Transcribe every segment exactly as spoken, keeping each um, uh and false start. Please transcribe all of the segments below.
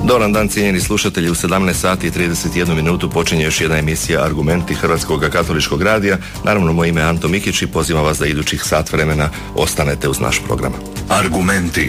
Dobar dan, cijenjeni slušatelji, u sedamnaest sati i trideset jednu minutu počinje još jedna emisija Argumenti Hrvatskog katoličkog radija. Naravno, moje ime je Anto Mikić i pozivam vas da idućih sat vremena ostanete uz naš program. Argumenti.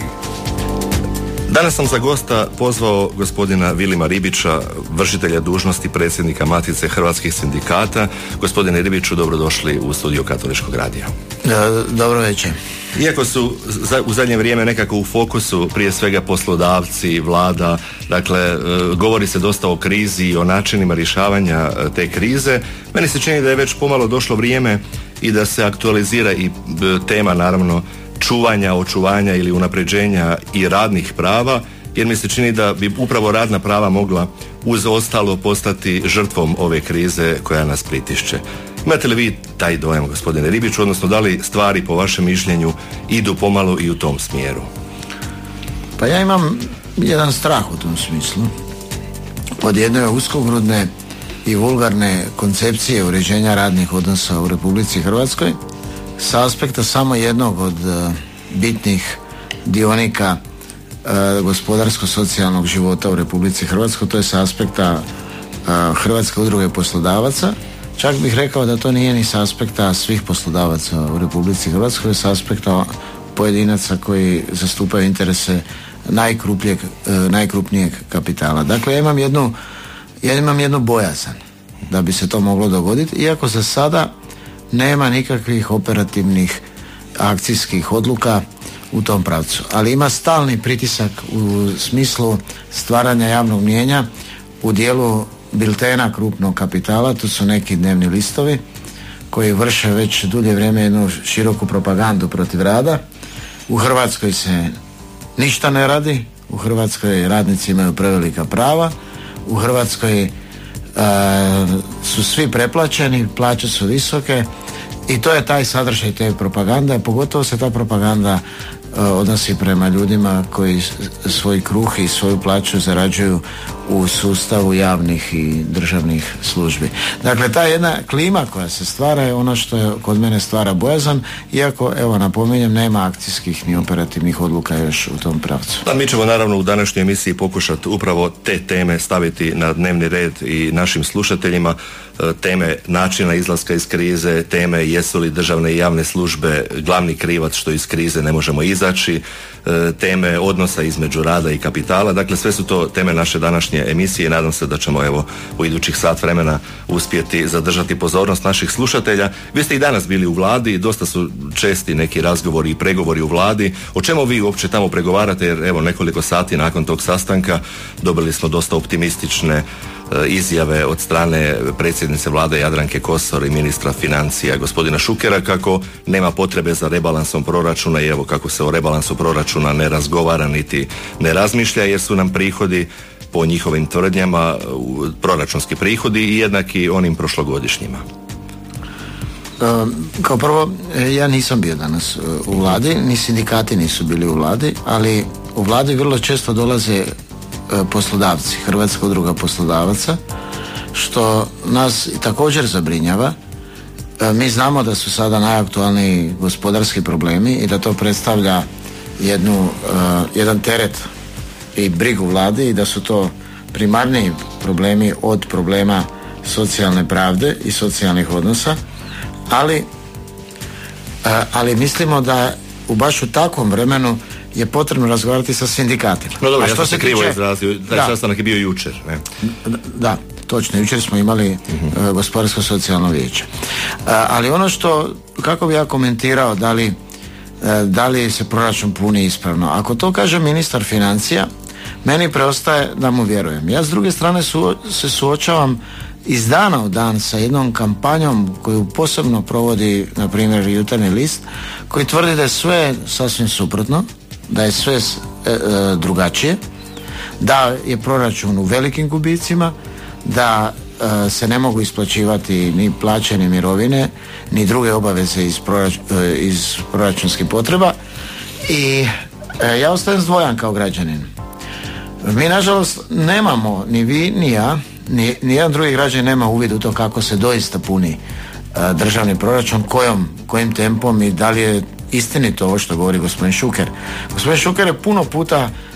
Danas sam za gosta pozvao gospodina Vilima Ribića, vršitelja dužnosti predsjednika Matice hrvatskih sindikata. Gospodine Ribiću, dobrodošli u studio Katoličkog radija. Dobro večer. Iako su u zadnje vrijeme nekako u fokusu prije svega poslodavci, vlada, dakle govori se dosta o krizi i o načinima rješavanja te krize, meni se čini da je već pomalo došlo vrijeme i da se aktualizira i tema naravno čuvanja, očuvanja ili unapređenja i radnih prava, jer mi se čini da bi upravo radna prava mogla uz ostalo postati žrtvom ove krize koja nas pritišće. Imate li vi taj dojam, gospodine Ribiću, odnosno da li stvari po vašem mišljenju idu pomalo i u tom smjeru? Pa ja imam jedan strah u tom smislu od jedne uskogrudne i vulgarne koncepcije uređenja radnih odnosa u Republici Hrvatskoj sa aspekta samo jednog od uh, bitnih dionika uh, gospodarsko-socijalnog života u Republici Hrvatskoj, to je sa aspekta uh, Hrvatske udruge poslodavaca. Čak bih rekao da to nije ni sa aspekta svih poslodavaca u Republici Hrvatskoj, sa aspekta pojedinaca koji zastupaju interese najkrupnijeg, najkrupnijeg kapitala. Dakle, ja imam jednu, ja imam jednu bojazan da bi se to moglo dogoditi, iako za sada nema nikakvih operativnih akcijskih odluka u tom pravcu. Ali ima stalni pritisak u smislu stvaranja javnog mnijenja u dijelu biltena krupnog kapitala, to su neki dnevni listovi koji vrše već dulje vrijeme jednu široku propagandu protiv rada. U Hrvatskoj se ništa ne radi, u Hrvatskoj radnici imaju prevelika prava, u Hrvatskoj e, su svi preplaćeni, plaće su visoke i to je taj sadržaj te propagande, pogotovo se ta propaganda odnosi prema ljudima koji svoj kruh i svoju plaću zarađuju u sustavu javnih i državnih službi. Dakle, ta jedna klima koja se stvara je ono što je kod mene stvara bojazan, iako, evo, napominjem, nema akcijskih ni operativnih odluka još u tom pravcu. Da, mi ćemo naravno u današnjoj emisiji pokušati upravo te teme staviti na dnevni red i našim slušateljima, teme načina izlaska iz krize, teme jesu li državne i javne službe glavni krivac što iz krize ne možemo izaći, teme odnosa između rada i kapitala. Dakle, sve su to teme naše današnje emisije i nadam se da ćemo evo u idućih sat vremena uspjeti zadržati pozornost naših slušatelja. Vi ste i danas bili u vladi i dosta su česti neki razgovori i pregovori u vladi. O čemu vi uopće tamo pregovarate, jer evo nekoliko sati nakon tog sastanka dobili smo dosta optimistične izjave od strane predsjednice vlade Jadranke Kosor i ministra financija gospodina Šukera kako nema potrebe za rebalansom proračuna i evo kako se o rebalansu proračuna ne razgovara niti ne razmišlja jer su nam prihodi po njihovim tvrdnjama proračunski prihodi i jednaki onim prošlogodišnjima. Kao prvo, ja nisam bio danas u vladi, ni sindikati nisu bili u vladi, ali u vladi vrlo često dolaze poslodavci, Hrvatska udruga poslodavaca, što nas također zabrinjava. Mi znamo da su sada najaktualniji gospodarski problemi i da to predstavlja jednu, jedan teret i brigu vladi i da su to primarniji problemi od problema socijalne pravde i socijalnih odnosa, ali, ali mislimo da u baš u takvom vremenu je potrebno razgovarati sa sindikatima. No dobro, a ja što sam se krivo izrazio, taj sastanak je bio jučer. Ne? Da, točno, jučer smo imali uh-huh. uh, gospodarsko-socijalno vijeće. Uh, ali ono što, kako bi ja komentirao, da li, uh, da li se proračun puni ispravno, ako to kaže ministar financija, meni preostaje da mu vjerujem. Ja s druge strane su, se suočavam iz dana u dan sa jednom kampanjom koju posebno provodi, na primjer, Jutarnji list, koji tvrdi da je sve sasvim suprotno, da je sve e, e, drugačije, da je proračun u velikim gubicima, da e, se ne mogu isplaćivati ni plaće, ni mirovine, ni druge obaveze iz, prorač, e, iz proračunskih potreba i e, ja ostajem zdvojan kao građanin. Mi nažalost nemamo, ni vi, ni ja, ni, ni jedan drugi građanin nema uvid u to kako se doista puni e, državni proračun, kojom, kojim tempom i da li je istinito ovo što govori gospodin Šuker. Gospodin Šuker je puno puta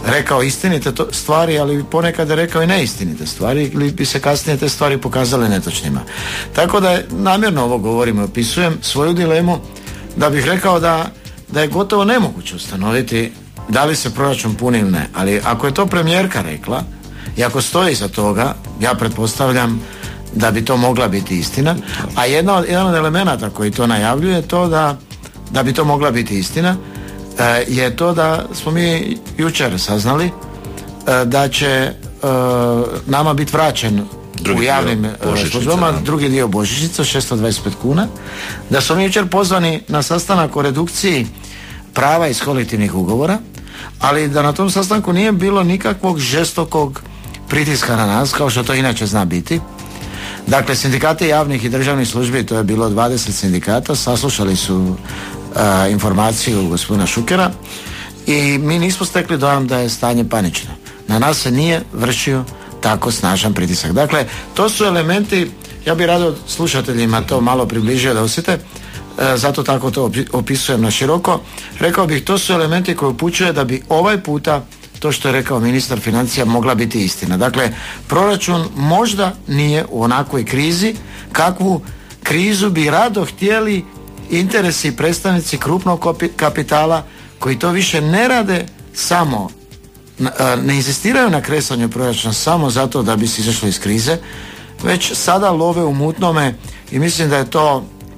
rekao istinite to, stvari, ali ponekad je rekao i neistinite stvari ili bi se kasnije te stvari pokazale netočnima. Tako da je, namjerno ovo govorim i opisujem svoju dilemu, da bih rekao da, da je gotovo nemoguće ustanoviti da li se proračun puni ili ne. Ali ako je to premijerka rekla i ako stoji iza toga, ja pretpostavljam da bi to mogla biti istina. A jedna od, jedan od elemenata koji to najavljuje to da, da bi to mogla biti istina e, je to da smo mi jučer saznali e, da će e, nama biti vraćen drugi u javnim službama drugi dio božićnica, šesto dvadeset pet kuna, da smo mi jučer pozvani na sastanak o redukciji prava iz kolektivnih ugovora, ali da na tom sastanku nije bilo nikakvog žestokog pritiska na nas, kao što to inače zna biti. Dakle, sindikati javnih i državnih službi, to je bilo dvadeset sindikata, saslušali su uh, informaciju gospodina Šukera i mi nismo stekli dojam da je stanje panično. Na nas se nije vršio tako snažan pritisak. Dakle, to su elementi, ja bih rado slušateljima to malo približio da osjete, e, zato tako to opisujem na široko. Rekao bih, to su elementi koji upućuje da bi ovaj puta to što je rekao ministar financija mogla biti istina. Dakle, proračun možda nije u onakvoj krizi kakvu krizu bi rado htjeli interesi i predstavnici krupnog kapitala koji to više ne rade samo, ne inzistiraju na kresanju proračuna samo zato da bi se izašlo iz krize, već sada love u mutnome i mislim da je to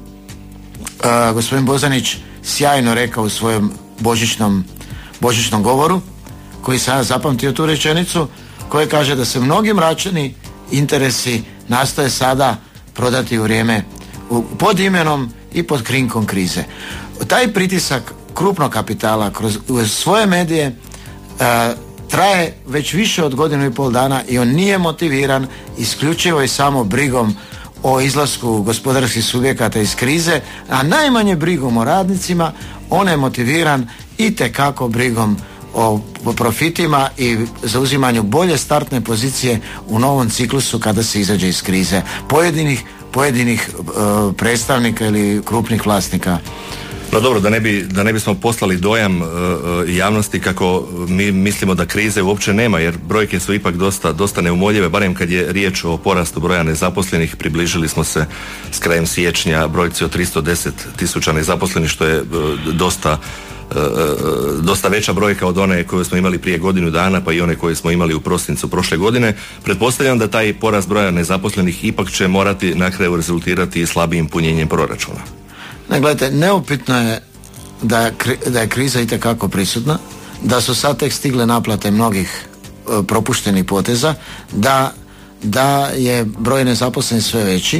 uh, gospodin Bozanić sjajno rekao u svojem božićnom, božićnom govoru, koji sam ja zapamtio tu rečenicu, koja kaže da se mnogi mračni interesi nastoje sada prodati u vrijeme u, pod imenom i pod krinkom krize. Taj pritisak krupnog kapitala kroz svoje medije uh, traje već više od godinu i pol dana i on nije motiviran isključivo i samo brigom o izlasku gospodarskih subjekata iz krize, a najmanje brigom o radnicima. On je motiviran itekako brigom o profitima i zauzimanju bolje startne pozicije u novom ciklusu kada se izađe iz krize pojedinih, pojedinih uh, predstavnika ili krupnih vlasnika. No dobro, da ne bi, da ne bismo poslali dojam uh, javnosti kako mi mislimo da krize uopće nema, jer brojke su ipak dosta, dosta neumoljive, barem kad je riječ o porastu broja nezaposlenih. Približili smo se s krajem siječnja brojci od tristo deset tisuća nezaposlenih, što je uh, dosta uh, dosta veća brojka od one koju smo imali prije godinu dana, pa i one koje smo imali u prosincu prošle godine. Pretpostavljam da taj porast broja nezaposlenih ipak će morati na kraju rezultirati i slabijim punjenjem proračuna. Ne, gledajte, neupitno je da je, da je kriza itekako prisutna, da su sad tek stigle naplate mnogih e, propuštenih poteza, da, da je broj nezaposlenih sve veći.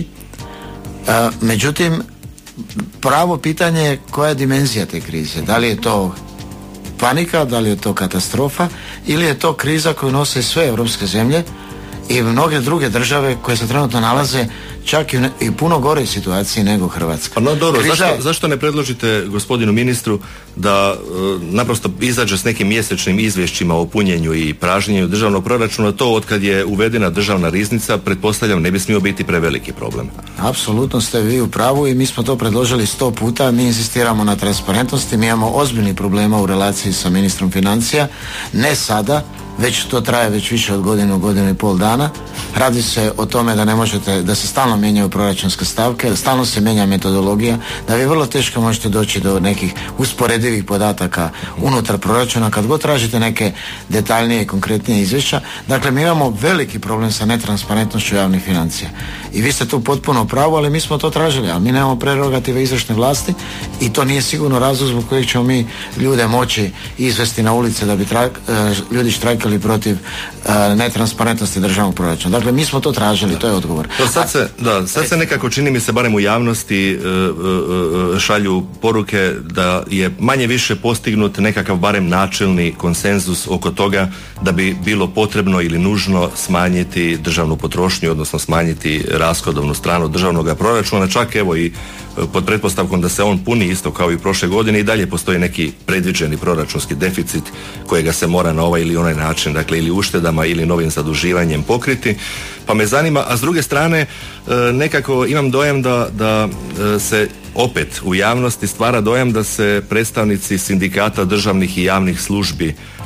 E, međutim, pravo pitanje je koja je dimenzija te krize. Da li je to panika, da li je to katastrofa ili je to kriza koju nose sve europske zemlje i mnoge druge države koje se trenutno nalaze čak i, i puno gore situaciji nego Hrvatska. Pa no dobro, Kriza... zašto, zašto ne predložite gospodinu ministru da e, naprosto izađe s nekim mjesečnim izvješćima o punjenju i pražnjenju državnog proračuna? To od kad je uvedena državna riznica, pretpostavljam, ne bi smio biti preveliki problem. Apsolutno ste vi u pravu i mi smo to predložili sto puta. Mi insistiramo na transparentnosti, mi imamo ozbiljnih problema u relaciji sa ministrom financija, ne sada, već to traje već više od godinu, godinu i pol dana. Radi se o tome da ne možete, da se stalno mijenjaju proračunske stavke, da stalno se mijenja metodologija, da vi vrlo teško možete doći do nekih usporedivih podataka unutar proračuna kad god tražite neke detaljnije i konkretnije izvješća. Dakle, mi imamo veliki problem sa netransparentnošću javnih financija. I vi ste tu potpuno pravo, ali mi smo to tražili, a mi nemamo prerogative izvršne vlasti i to nije sigurno razlog zbog kojeg ćemo mi ljude moći izvesti na ulice da bi tra, ljudi štrajkali protiv uh, netransparentnosti državnog proračuna. Dakle, mi smo to tražili, da. To je odgovor. To sad se, da, sad se nekako čini mi se, barem u javnosti uh, uh, šalju poruke da je manje više postignut nekakav barem načelni konsenzus oko toga da bi bilo potrebno ili nužno smanjiti državnu potrošnju, odnosno smanjiti rashodovnu stranu državnog proračuna, čak evo i pod pretpostavkom da se on puni isto kao i prošle godine i dalje postoji neki predviđeni proračunski deficit kojega se mora na ovaj ili onaj način, dakle ili uštedama ili novim zaduživanjem pokriti. Pa me zanima, a s druge strane nekako imam dojam da, da se opet u javnosti stvara dojam da se predstavnici sindikata državnih i javnih službi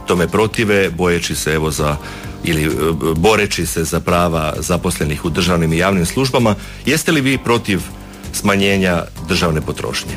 tome protive, bojeći se evo za ili boreći se za prava zaposlenih u državnim i javnim službama. Jeste li vi protiv smanjenja državne potrošnje?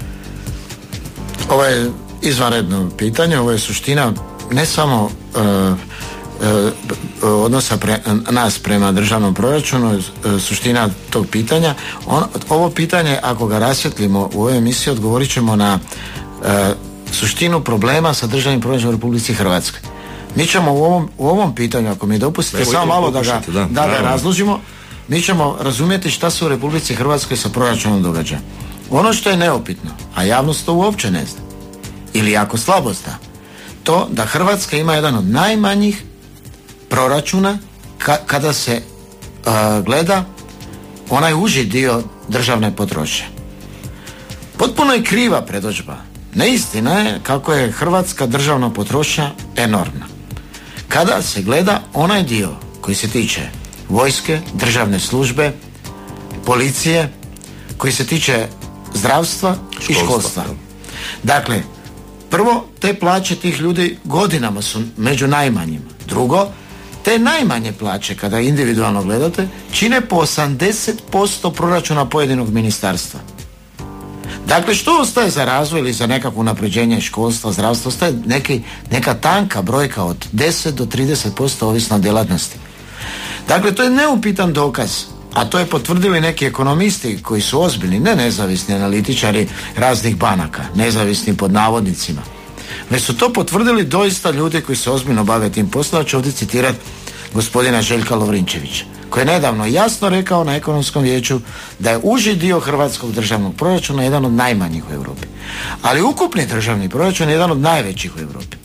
Ovo je izvanredno pitanje, ovo je suština ne samo uh, uh, odnosa pre, nas prema državnom proračunu, uh, suština tog pitanja. On, ovo pitanje, ako ga rasvjetlimo u ovoj emisiji, odgovorit ćemo na uh, suštinu problema sa državnim proračunom u Republici Hrvatskoj. Mi ćemo u ovom, u ovom pitanju, ako mi dopustite, Evo, samo malo da ga, da, da ga razložimo, mi ćemo razumjeti šta se u Republici Hrvatskoj sa proračunom događa. Ono što je neupitno, a javnost to uopće ne zna, ili jako slabo zna, to da Hrvatska ima jedan od najmanjih proračuna ka, kada se uh, gleda onaj uži dio državne potrošnje. Potpuno je kriva predodžba. Neistina je kako je hrvatska državna potrošnja enormna. Kada se gleda onaj dio koji se tiče vojske, državne službe, policije, koji se tiče zdravstva i školstva. Dakle, prvo, te plaće tih ljudi godinama su među najmanjima. Drugo, te najmanje plaće, kada individualno gledate, čine po osamdeset posto proračuna pojedinog ministarstva. Dakle, što ostaje za razvoj ili za nekakvo unapređenje školstva, zdravstva? Ostaje neki, neka tanka brojka od deset do trideset posto ovisno o djelatnosti. Dakle, to je neupitan dokaz, a to je potvrdili neki ekonomisti koji su ozbiljni, ne nezavisni analitičari raznih banaka, nezavisni pod navodnicima, već su to potvrdili doista ljudi koji se ozbiljno bave tim poslom. Ću ovdje citirati gospodina Željka Lovrinčevića, koji je nedavno jasno rekao na Ekonomskom vijeću da je uži dio hrvatskog državnog proračuna jedan od najmanjih u Europi, ali ukupni državni proračun je jedan od najvećih u Europi.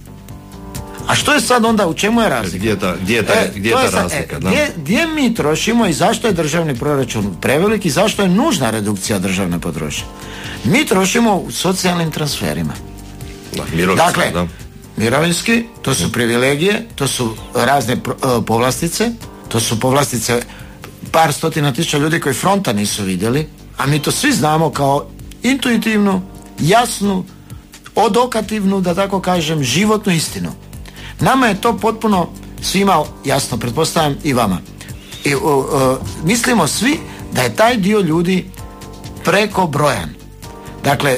A što je sad onda, u čemu je razlika? Gdje je ta, gdje je ta, e, gdje je ta je sad, razlika? E, gdje, gdje mi trošimo i zašto je državni proračun prevelik i zašto je nužna redukcija državne potrošnje? Mi trošimo u socijalnim transferima. Da, mirovinski, dakle, da. mirovinski, to su privilegije, to su razne uh, povlastice, to su povlastice par stotina tisuća ljudi koji fronta nisu vidjeli, a mi to svi znamo kao intuitivnu, jasnu, odokativnu, da tako kažem, životnu istinu. Nama je to potpuno svima jasno, pretpostavljam i vama. I, uh, uh, mislimo svi da je taj dio ljudi preko brojan. Dakle,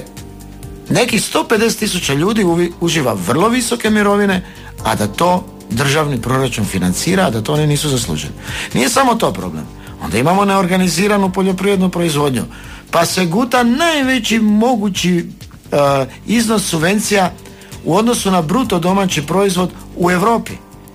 nekih sto pedeset tisuća ljudi uvi, uživa vrlo visoke mirovine, a da to državni proračun financira, a da to oni nisu zaslužili. Nije samo to problem. Onda imamo neorganiziranu poljoprivrednu proizvodnju, pa se guta najveći mogući uh, iznos subvencija u odnosu na bruto domaći proizvod u Europi.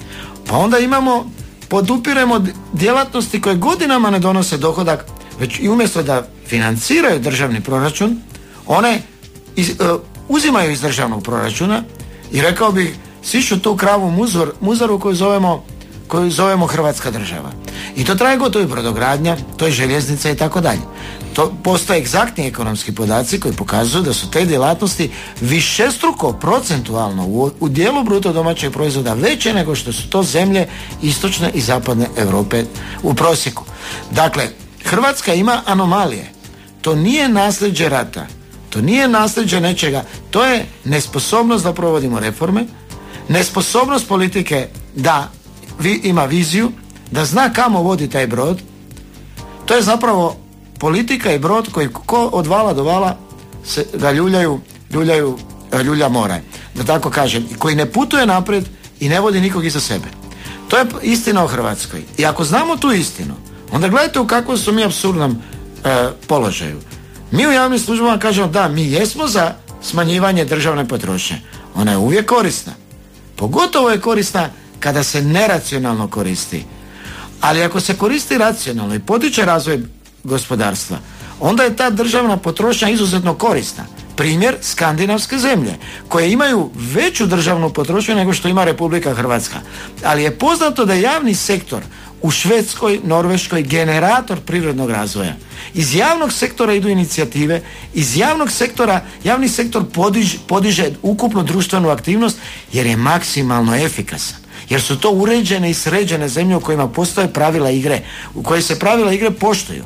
Pa onda imamo, podupiremo djelatnosti koje godinama ne donose dohodak, već i umjesto da financiraju državni proračun, one iz, uh, uzimaju iz državnog proračuna i rekao bih sišu tu kravu muzor, muzaru koju zovemo, koju zovemo Hrvatska država. I to traje gotovo i brodogradnja, to je željeznica i tako dalje. To postoje egzaktni ekonomski podaci koji pokazuju da su te djelatnosti višestruko procentualno u, u dijelu bruto domaćeg proizvoda veće nego što su to zemlje istočne i zapadne Europe u prosjeku. Dakle, Hrvatska ima anomalije. To nije nasljeđe rata, to nije nasljeđe nečega, to je nesposobnost da provodimo reforme, nesposobnost politike da vi, ima viziju, da zna kamo vodi taj brod. To je zapravo politika i brod koji ko od vala do vala se ga ljuljaju, ljuljaju, ljulja mora, da tako kažem, i koji ne putuje naprijed i ne vodi nikog iza sebe. To je istina o Hrvatskoj. I ako znamo tu istinu, onda gledajte u kakvom su mi apsurdnom e, položaju. Mi u javnim službama kažemo da, mi jesmo za smanjivanje državne potrošnje. Ona je uvijek korisna. Pogotovo je korisna kada se neracionalno koristi. Ali ako se koristi racionalno i potiče razvoj gospodarstva, onda je ta državna potrošnja izuzetno korisna. Primjer, skandinavske zemlje, koje imaju veću državnu potrošnju nego što ima Republika Hrvatska. Ali je poznato da je javni sektor u Švedskoj, Norveškoj generator privrednog razvoja. Iz javnog sektora idu inicijative, iz javnog sektora, javni sektor podiže, podiže ukupnu društvenu aktivnost jer je maksimalno efikasan. Jer su to uređene i sređene zemlje u kojima postoje pravila igre, u kojoj se pravila igre poštuju.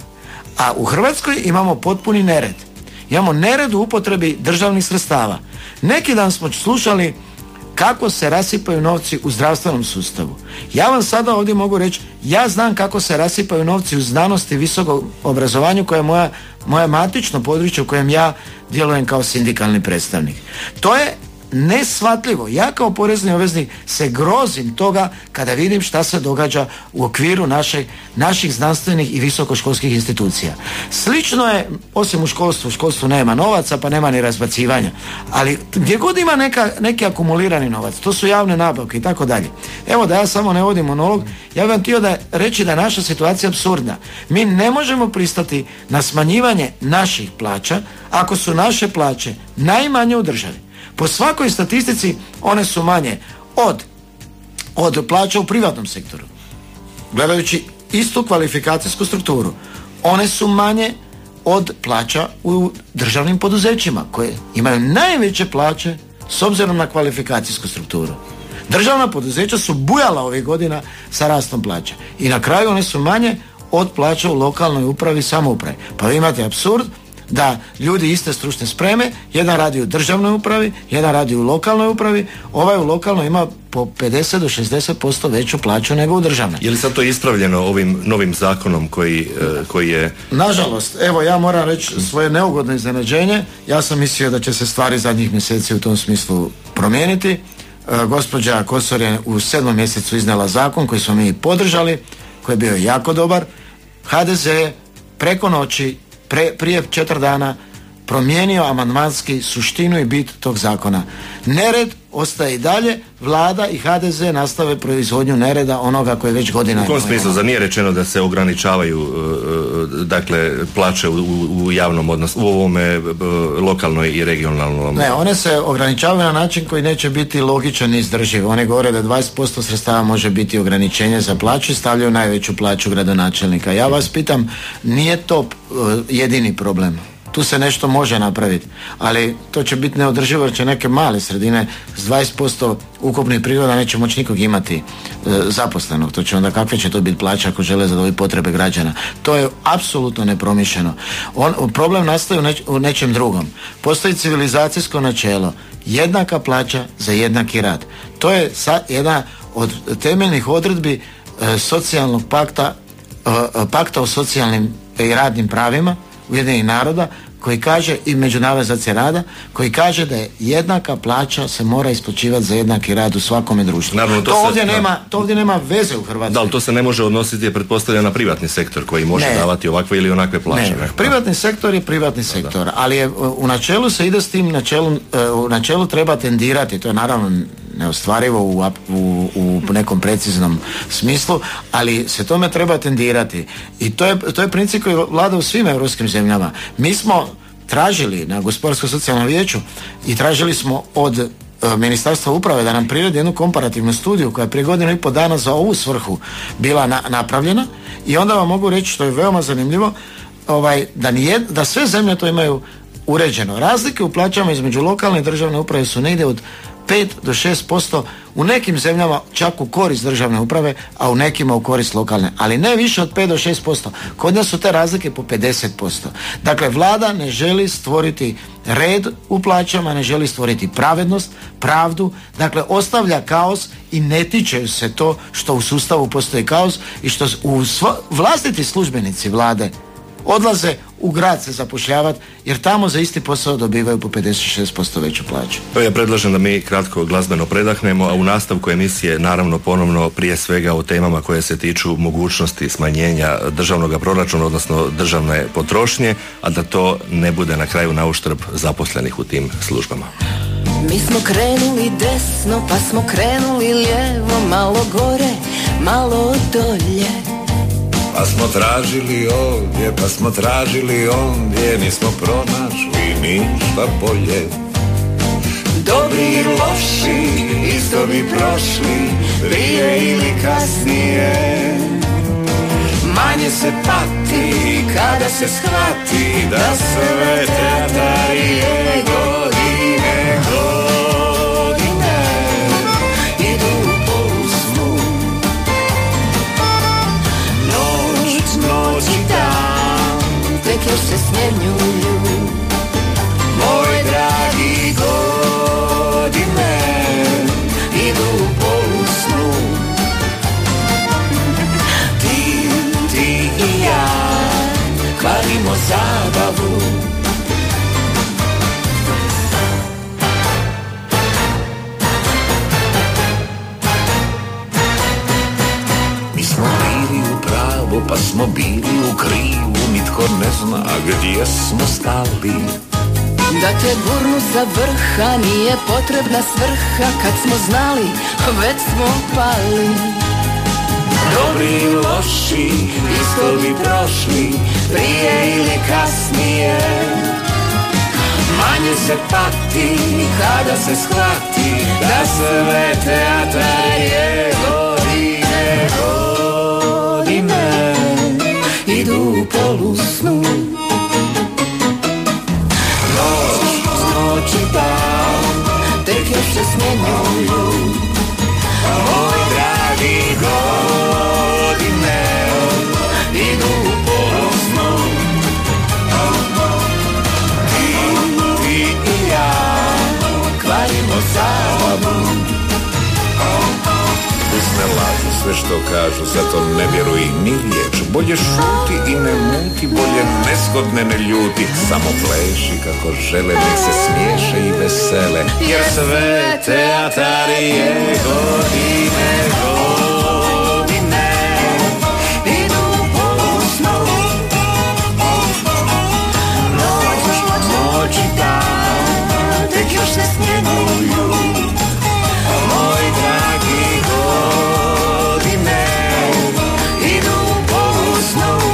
A u Hrvatskoj imamo potpuni nered. Imamo nered u upotrebi državnih sredstava. Neki dan smo slušali kako se rasipaju novci u zdravstvenom sustavu. Ja vam sada ovdje mogu reći, ja znam kako se rasipaju novci u znanosti i visokom obrazovanju, koje je moja, moje matično područje u kojem ja djelujem kao sindikalni predstavnik. To je neshvatljivo. Ja kao porezni obveznik se grozim toga kada vidim šta se događa u okviru naše, naših znanstvenih i visokoškolskih institucija. Slično je, osim u školstvu, u školstvu nema novaca pa nema ni razbacivanja, ali gdje god ima neka, neki akumulirani novac, to su javne nabavke i tako dalje. Evo, da ja samo ne vodim monolog, ja bih vam htio da reći da je naša situacija apsurdna. Mi ne možemo pristati na smanjivanje naših plaća ako su naše plaće najmanje u državi. Po svakoj statistici one su manje od, od plaća u privatnom sektoru. Gledajući istu kvalifikacijsku strukturu, one su manje od plaća u državnim poduzećima koje imaju najveće plaće s obzirom na kvalifikacijsku strukturu. Državna poduzeća su bujala ovih godina sa rastom plaća i na kraju one su manje od plaća u lokalnoj upravi i samoupravi. Pa vi imate apsurd da ljudi iste stručne spreme, jedan radi u državnoj upravi, jedan radi u lokalnoj upravi, ovaj u lokalnoj ima po pedeset do šezdeset posto veću plaću nego u državnoj. Je li sad to ispravljeno ovim novim zakonom koji, koji je... Nažalost, evo ja moram reći svoje neugodno iznenađenje. Ja sam mislio da će se stvari zadnjih mjeseci u tom smislu promijeniti. E, gospođa Kosor je u sedmom mjesecu iznijela zakon koji smo mi podržali, koji je bio jako dobar. ha de ze je preko noći Pre, prije četiri dana promijenio amandmanski suštinu i bit tog zakona. Nered ostaje i dalje, vlada i ha de ze nastave proizvodnju nereda onoga koji već godina... U kom smislu, za nije rečeno da se ograničavaju uh, dakle plaće u, u javnom odnosu, u ovome uh, lokalnoj i regionalnom? Ne, one se ograničavaju na način koji neće biti logičan i izdrživ. One govore da dvadeset posto sredstava može biti ograničenje za plaću i stavljaju najveću plaću gradonačelnika. Ja vas pitam, nije to uh, jedini problem. Tu se nešto može napraviti, ali to će biti neodrživo jer će neke male sredine s dvadeset posto ukupnih prihoda neće moći nikog imati e, zaposlenog. To će onda, kakve će to biti plaće ako žele zadovoljiti potrebe građana? To je apsolutno nepromišljeno. On, problem nastaje u, neč, u nečem drugom. Postoji civilizacijsko načelo, jednaka plaća za jednaki rad. To je sa, jedna od temeljnih odredbi e, socijalnog pakta, e, pakta o socijalnim i radnim pravima Ujedinjenih naroda, koji kaže, i Međunarodne organizacije rada, koji kaže da je jednaka plaća se mora isplaćivati za jednaki rad u svakome društvu. Naravno, to, to, ovdje se, nema, to ovdje nema veze u Hrvatskoj. Da, ali to se ne može odnositi, je pretpostavljeno, na privatni sektor koji može ne. davati ovakve ili onakve plaće. Ne, privatni sektor je privatni sektor, da. ali je, u načelu se ide s tim načelom, u načelu treba tendirati, to je naravno neostvarivo u, u, u nekom preciznom smislu, ali se tome treba tendirati. I to je, to je princip koji vlada u svim europskim zemljama. Mi smo tražili na Gospodarsko-socijalnom vijeću i tražili smo od e, Ministarstva uprave da nam priredi jednu komparativnu studiju koja je prije godinu i pol dana za ovu svrhu bila na, napravljena, i onda vam mogu reći, što je veoma zanimljivo, ovaj, da, nije, da sve zemlje to imaju uređeno. Razlike u plaćama između lokalne i državne uprave su negdje od pet do šest posto, u nekim zemljama čak u korist državne uprave, a u nekima u korist lokalne, ali ne više od pet do šest posto. Kod nas su te razlike po pedeset posto. Dakle, vlada ne želi stvoriti red u plaćama, ne želi stvoriti pravednost, pravdu, dakle ostavlja kaos i ne tiče se to što u sustavu postoji kaos i što u svo, vlastiti službenici vlade odlaze u grad se zapošljavati, jer tamo za isti posao dobivaju po pedeset šest posto veću plaću. Ja predlažem da mi kratko glazbeno predahnemo, a u nastavku emisije naravno ponovno prije svega o temama koje se tiču mogućnosti smanjenja državnog proračuna, odnosno državne potrošnje, a da to ne bude na kraju na uštrb zaposlenih u tim službama. Mi smo krenuli desno, pa smo krenuli lijevo, malo gore, malo dolje. Pa smo tražili ovdje, pa smo tražili ondje, nismo pronašli ništa bolje. Dobri i loši, isto bi prošli, prije ili kasnije. Manje se pati, kada se shvati, da sve teatarije godine, godine, idu po usnu. Noć i dan, tek još se smjenjuju. Moj dragi godine, zabavu. Mi smo bili u pravu, pa smo bili u krivu, nitko ne zna gdje smo stali. Da te gurnu sa vrha nije potrebna svrha, kad smo znali već smo pali. Dobri i loši isto bi prošli, prije ili kasnije. Manje se pati kada se shvati da sve teatar je. Godine, godine idu u polusnu. Noć i dan tek još se smjenjuju. Moj dragi, godine idu u polusnu. Ti, ti i ja kvarimo zabavu. Usne lažu sve što kažu, zato ne vjeruj ni riječ. Bolje šuti i ne muti, bolje nezgodne ne ljuti. Samo pleši kako žele, nek se smiješe i vesele. Jer sve teatar je. Godine, godine idu u polusnu. Noć, noć i dan tek još se smjenjuju. Moj dragi, godine idu u polusnu.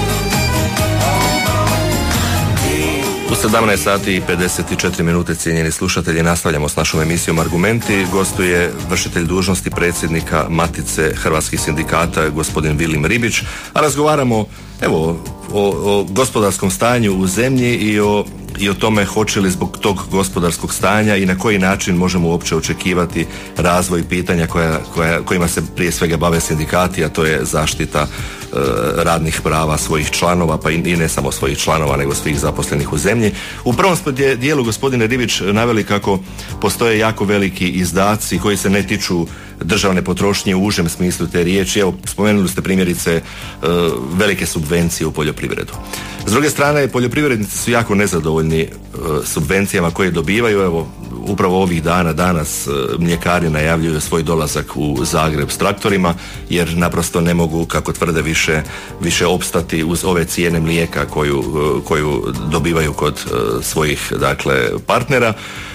U sedamnaest sati i pedeset četiri minute, cijenjeni slušatelji, nastavljamo s našom emisijom Argumenti. Gostuje vršitelj dužnosti predsjednika Matice hrvatskih sindikata, gospodin Vilim Ribić, a razgovaramo evo o, o gospodarskom stanju u zemlji i o i o tome hoće li zbog tog gospodarskog stanja i na koji način možemo uopće očekivati razvoj pitanja koja, koja, kojima se prije svega bave sindikati, a to je zaštita e, radnih prava svojih članova, pa i, i ne samo svojih članova, nego svih zaposlenih u zemlji. U prvom smo dijelu, gospodine Ribić, naveli kako postoje jako veliki izdaci koji se ne tiču državne potrošnje u užem smislu te riječi. Evo, spomenuli ste primjerice e, velike subvencije u poljoprivredu. S druge strane, poljoprivrednici su jako nezadovoljni e, subvencijama koje dobivaju. Evo, upravo ovih dana, danas e, mljekari najavljuju svoj dolazak u Zagreb s traktorima, jer naprosto ne mogu, kako tvrde, više, više opstati uz ove cijene mlijeka koju, e, koju dobivaju kod e, svojih, dakle, partnera.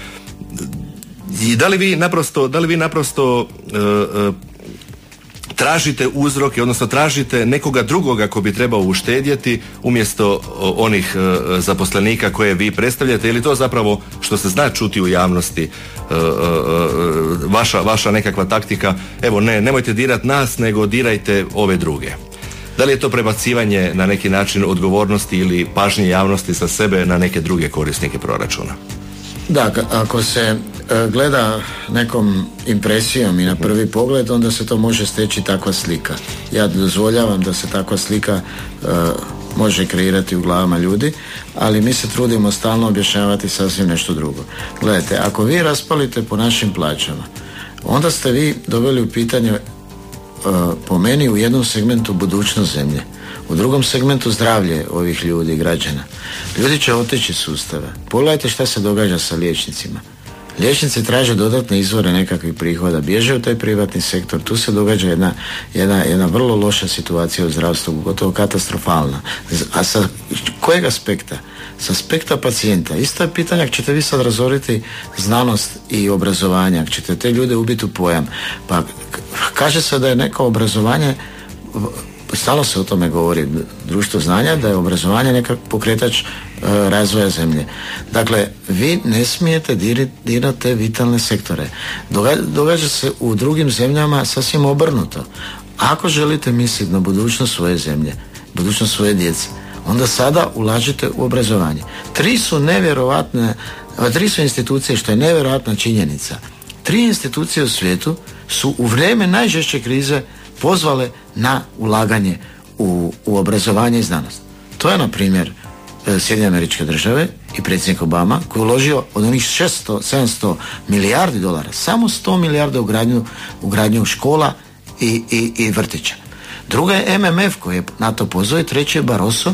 I da li vi naprosto, da li vi naprosto e, e, tražite uzroke, odnosno tražite nekoga drugoga ko bi trebao uštedjeti umjesto onih e, zaposlenika koje vi predstavljate, ili to zapravo, što se zna čuti u javnosti, e, e, vaša, vaša nekakva taktika, evo ne, nemojte dirati nas, nego dirajte ove druge. Da li je to prebacivanje na neki način odgovornosti ili pažnje javnosti sa sebe na neke druge korisnike proračuna? Da, ako se gleda nekom impresijom i na prvi pogled, onda se to može steći takva slika. Ja dozvoljavam da se takva slika uh, može kreirati u glavama ljudi, ali mi se trudimo stalno objašnjavati sasvim nešto drugo. Gledajte, ako vi raspalite po našim plaćama, onda ste vi doveli u pitanje uh, po meni u jednom segmentu budućnost zemlje, u drugom segmentu zdravlje ovih ljudi, građana. Ljudi će otići iz sustava. Pogledajte šta se događa sa liječnicima. Liječnici traže dodatne izvore nekakvih prihoda, bježe u taj privatni sektor, tu se događa jedna, jedna, jedna vrlo loša situacija u zdravstvu, gotovo katastrofalna. A sa kojeg aspekta? Sa aspekta pacijenta. Isto je pitanje ako ćete vi sad razoriti znanost i obrazovanje, ako ćete te ljude ubiti u pojam. Pa kaže se da je neko obrazovanje, stalno se o tome govori, društvo znanja, da je obrazovanje nekak pokretač e, razvoja zemlje. Dakle, vi ne smijete dirati dirat te vitalne sektore. Događa, događa se u drugim zemljama sasvim obrnuto. Ako želite misliti na budućnost svoje zemlje, budućnost svoje djece, onda sada ulažite u obrazovanje. Tri su nevjerovatne, tri su institucije, što je nevjerojatna činjenica. Tri institucije u svijetu su u vrijeme najžešće krize pozvale na ulaganje u, u obrazovanje i znanost. To je, na primjer, Sjedinjene Američke Države i predsjednik Obama, koji je uložio od onih šesto sedamsto milijardi dolara, samo sto milijardi u gradnju, u gradnju škola i, i, i vrtića. Druga je M M F koji je na to pozvao i treći je Barroso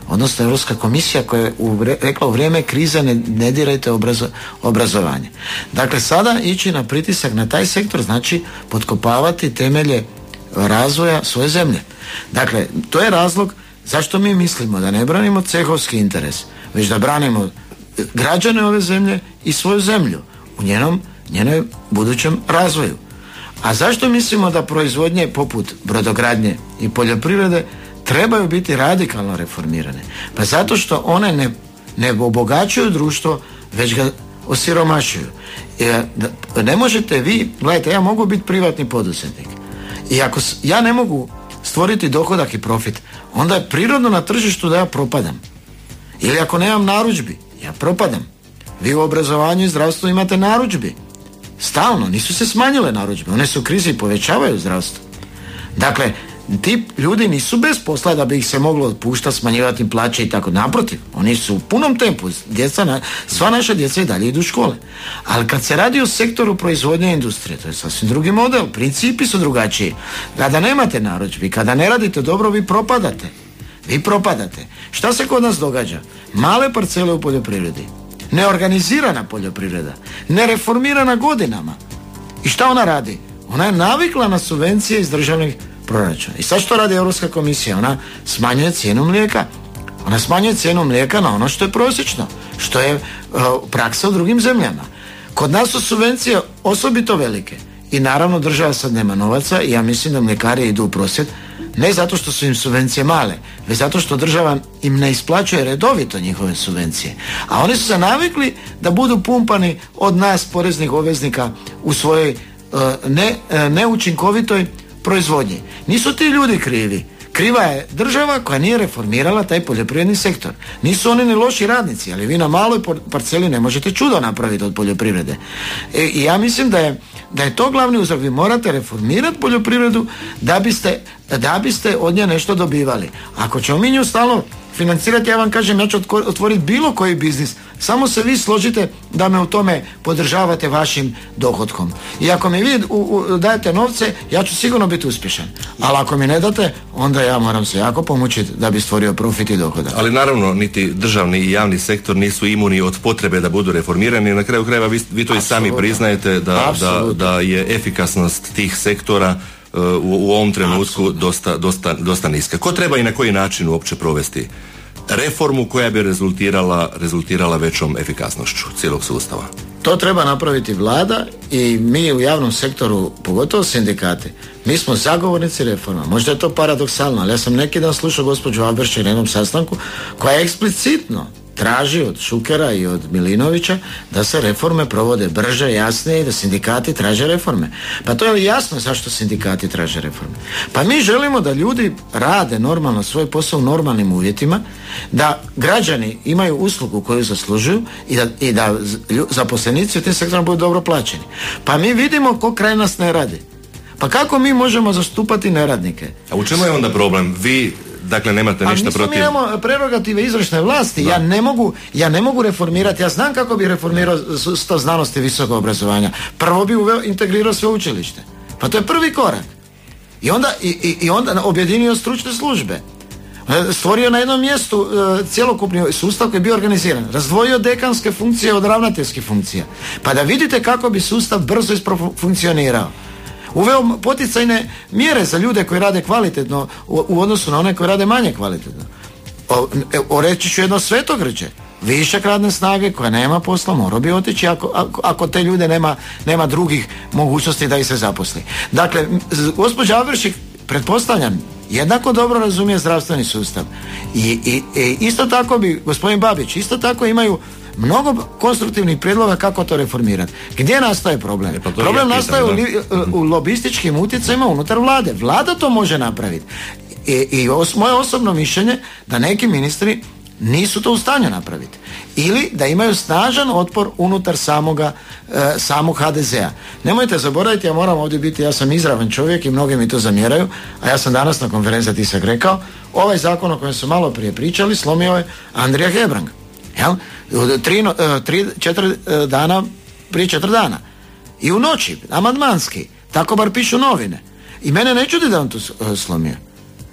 odnosno Europska komisija koja je u, rekla u vrijeme krize ne, ne dirajte obrazo, obrazovanje. Dakle, sada ići na pritisak na taj sektor znači potkopavati temelje razvoja svoje zemlje. Dakle, to je razlog zašto mi mislimo da ne branimo cehovski interes, već da branimo građane ove zemlje i svoju zemlju u njenom, njenom budućem razvoju. A zašto mislimo da proizvodnje poput brodogradnje i poljoprivrede trebaju biti radikalno reformirane? Pa zato što one ne, ne obogaćuju društvo, već ga osiromašuju. Jer ne možete vi, gledajte, ja mogu biti privatni poduzetnik i ako ja ne mogu stvoriti dohodak i profit, onda je prirodno na tržištu da ja propadam. Ili ako nemam narudžbi, ja propadam. Vi u obrazovanju i zdravstvu imate narudžbi. Stalno, nisu se smanjile narudžbe, one su u krizi i povećavaju zdravstvo. Dakle, ti ljudi nisu bez posla da bi ih se moglo otpuštati, smanjivati plaće i tako. Naprotiv, oni su u punom tempu. Djeca na, sva naša djeca i dalje idu u škole. Ali kad se radi o sektoru proizvodnje industrije, to je sasvim drugi model. Principi su drugačiji. Kada nemate narudžbi, kada ne radite dobro, vi propadate. Vi propadate. Šta se kod nas događa? Male parcele u poljoprivredi. Neorganizirana poljoprivreda. Nereformirana godinama. I šta ona radi? Ona je navikla na subvencije iz državnih proračuna. I sad što radi Europska komisija? Ona smanjuje cijenu mlijeka. Ona smanjuje cijenu mlijeka na ono što je prosječno, što je uh, praksa u drugim zemljama. Kod nas su subvencije osobito velike. I naravno država sad nema novaca i ja mislim da mljekari idu u prosvjed, ne zato što su im subvencije male, već zato što država im ne isplaćuje redovito njihove subvencije. A oni su se navikli da budu pumpani od nas, poreznih obveznika, u svojoj uh, ne, uh, neučinkovitoj proizvodnji. Nisu ti ljudi krivi. Kriva je država koja nije reformirala taj poljoprivredni sektor. Nisu oni ni loši radnici, ali vi na maloj parceli ne možete čudo napraviti od poljoprivrede. E, I ja mislim da je, da je to glavni uzrok. Vi morate reformirati poljoprivredu da biste, da biste od nje nešto dobivali. Ako ćemo mi nju stalno financirati, ja vam kažem, ja ću otvoriti bilo koji biznis. Samo se vi složite da me u tome podržavate vašim dohotkom. I ako mi vi u, u, dajete novce, ja ću sigurno biti uspješan. Ali ako mi ne date, onda ja moram se jako pomoćiti da bi stvorio profit i dohodak. Ali naravno, niti državni i javni sektor nisu imuni od potrebe da budu reformirani. Na kraju krajeva vi, vi to i sami priznajete da, da, da je efikasnost tih sektora uh, u, u ovom trenutku dosta, dosta, dosta niska. Ko treba i na koji način uopće provesti reformu koja bi rezultirala, rezultirala većom efikasnošću cijelog sustava? To treba napraviti vlada i mi u javnom sektoru, pogotovo sindikati, mi smo zagovornici reforma. Možda je to paradoksalno, ali ja sam neki dan slušao gospođu Aberšček na jednom sastanku koja je eksplicitno traži od Šukera i od Milinovića da se reforme provode brže, jasnije i da sindikati traže reforme. Pa to je jasno zašto sindikati traže reforme. Pa mi želimo da ljudi rade normalno svoj posao u normalnim uvjetima, da građani imaju uslugu koju zaslužuju i da, i da zaposlenici u tim sektorima budu dobro plaćeni. Pa mi vidimo ko kraj nas ne radi. Pa kako mi možemo zastupati neradnike? A u čemu je onda problem? Vi dakle nemate ništa protiv. Mi imamo prerogative izvršne vlasti. Ja ne mogu, ja ne mogu reformirati. Ja znam kako bi reformirao sustav znanosti i visokog obrazovanja. Prvo bi uveo, integrirao sveučilište. Pa to je prvi korak. I onda, i, i, i onda objedinio stručne službe. Stvorio na jednom mjestu uh, cjelokupni sustav koji je bio organiziran. Razdvojio dekanske funkcije od ravnateljskih funkcija. Pa da vidite kako bi sustav brzo isprofunkcionirao. Uveo poticajne mjere za ljude koji rade kvalitetno u, u odnosu na one koji rade manje kvalitetno. O, o, reći ću jedno svetogrđe. Višak radne snage koja nema posla mora bi otići ako, ako, ako te ljude nema, nema drugih mogućnosti da ih se zaposli. Dakle, gospođa Aberšček, pretpostavljam, jednako dobro razumije zdravstveni sustav. I, i, i isto tako bi, gospodin Babić, isto tako imaju mnogo konstruktivnih prijedloga kako to reformirati. Gdje nastaje problem? E, problem nastaje u, li, u lobističkim utjecajima unutar vlade. Vlada to može napraviti. I, i os, moje osobno mišljenje da neki ministri nisu to u stanju napraviti. Ili da imaju snažan otpor unutar samoga, e, samog ha de zea. Nemojte zaboraviti, ja moram ovdje biti, ja sam izravan čovjek i mnogi mi to zamjeraju, a ja sam danas na konferenciji Tisak rekao, ovaj zakon o kojem su malo prije pričali slomio je Andrija Hebrang. Jel? Tri, tri, četiri dana, prije četiri dana. I u noći, amandmanski. Tako bar pišu novine. I mene ne čudi da on to slomio.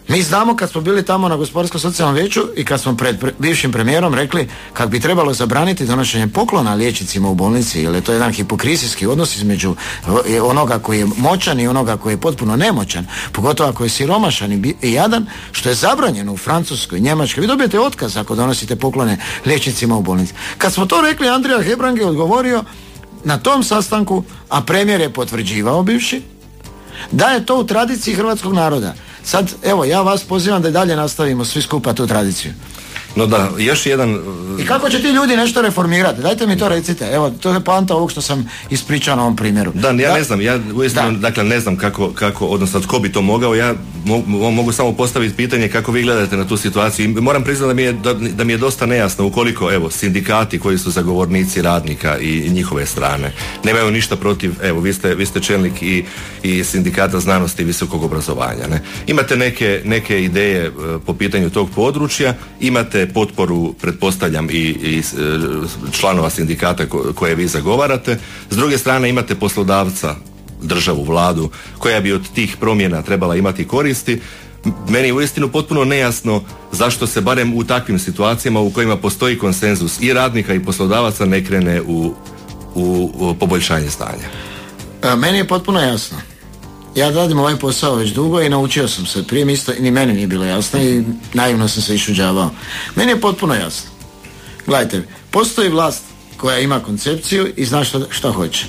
Mi znamo kad smo bili tamo na Gospodarsko-socijalnom vijeću i kad smo pred bivšim premijerom rekli kad bi trebalo zabraniti donošenje poklona liječnicima u bolnici, jer je to jedan hipokrizijski odnos između onoga koji je moćan i onoga koji je potpuno nemoćan, pogotovo ako je siromašan i jadan, što je zabranjeno u Francuskoj, Njemačkoj. Vi dobijete otkaz ako donosite poklone liječnicima u bolnici. Kad smo to rekli, Andrija Hebrang je odgovorio na tom sastanku, a premijer je potvrđivao bivši, da je to u tradiciji hrvatskog naroda. Sad, evo, ja vas pozivam da i dalje nastavimo svi skupa tu tradiciju. No da, još jedan... I kako će ti ljudi nešto reformirati? Dajte mi to recite. Evo, to je poanta ovog što sam ispričao na ovom primjeru. Da, ja da? ne znam, ja uistinu, dakle, ne znam kako, kako, odnosno tko bi to mogao, ja mogu, mogu samo postaviti pitanje kako vi gledate na tu situaciju. I moram priznati da mi je, da, da mi je dosta nejasno ukoliko, evo, sindikati koji su zagovornici radnika i njihove strane nemaju ništa protiv, evo, vi ste, vi ste čelnik i, i sindikata znanosti i visokog obrazovanja, ne? Imate neke, neke ideje po pitanju tog područja, imate potporu, pretpostavljam, i, i članova sindikata koje vi zagovarate. S druge strane imate poslodavca, državu, vladu, koja bi od tih promjena trebala imati koristi. Meni je uistinu potpuno nejasno zašto se barem u takvim situacijama u kojima postoji konsenzus i radnika i poslodavaca ne krene u, u, u poboljšanje stanja. A, meni je potpuno jasno. Ja radim ovaj posao već dugo i naučio sam se. Prije mi isto, ni meni nije bilo jasno i naivno sam se išuđavao. Meni je potpuno jasno. Gledajte, postoji vlast koja ima koncepciju i zna šta, šta hoće.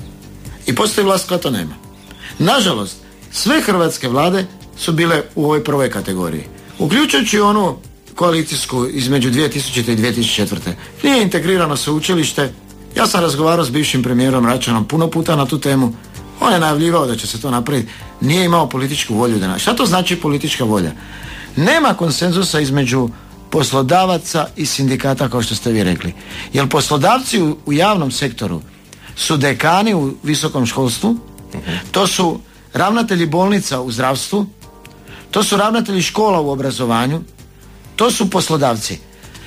I postoji vlast koja to nema. Nažalost, sve hrvatske vlade su bile u ovoj prvoj kategoriji. Uključujući onu koalicijsku između dvije tisućite i dvije tisuće četvrte. Nije integrirano sveučilište. Ja sam razgovarao s bivšim premijerom Račanom puno puta na tu temu. On je najavljivao da će se to napraviti. Nije imao političku volju da na... Šta to znači politička volja? Nema konsenzusa između poslodavaca i sindikata, kao što ste vi rekli. Jer poslodavci u, u javnom sektoru su dekani u visokom školstvu, to su ravnatelji bolnica u zdravstvu, to su ravnatelji škola u obrazovanju, to su poslodavci.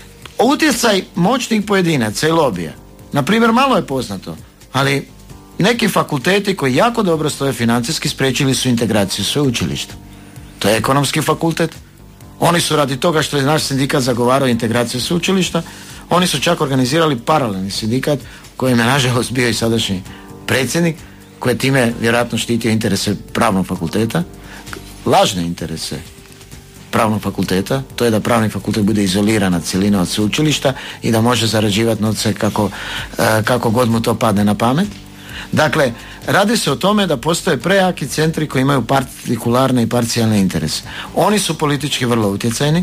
Utjecaj moćnih pojedinaca i lobija, na primjer, malo je poznato, ali neki fakulteti koji jako dobro stoje financijski spriječili su integraciju sveučilišta. To je ekonomski fakultet. Oni su radi toga što je naš sindikat zagovarao integraciju sveučilišta, oni su čak organizirali paralelni sindikat kojem je nažalost bio i sadašnji predsjednik, koji je time vjerojatno štitio interese pravnog fakulteta, lažne interese pravnog fakulteta, to je da pravni fakultet bude izolirana cjelina od sveučilišta i da može zarađivati novce kako, kako god mu to padne na pamet. Dakle, radi se o tome da postoje prejaki centri koji imaju partikularne i parcijalne interese. Oni su politički vrlo utjecajni,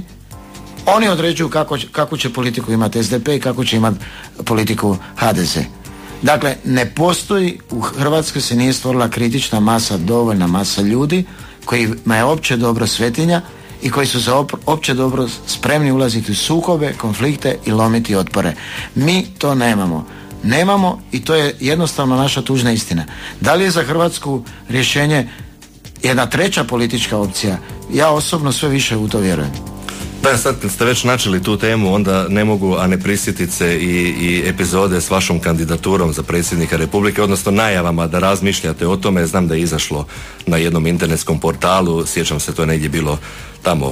oni određuju kako, kako će politiku imati S D P i kako će imati politiku H D Z. Dakle, ne postoji, u Hrvatskoj se nije stvorila kritična masa, dovoljna masa ljudi kojima je opće dobro svetinja i koji su za op- opće dobro spremni ulaziti u sukobe, konflikte i lomiti otpore. Mi to nemamo. Nemamo i to je jednostavno naša tužna istina. Da li je za Hrvatsku rješenje jedna treća politička opcija? Ja osobno sve više u to vjerujem. Da, sad kad ste već načeli tu temu, onda ne mogu, a ne prisjetit se i, i epizode s vašom kandidaturom za predsjednika Republike, odnosno najavama da razmišljate o tome. Znam da je izašlo na jednom internetskom portalu, sjećam se, to je negdje bilo tamo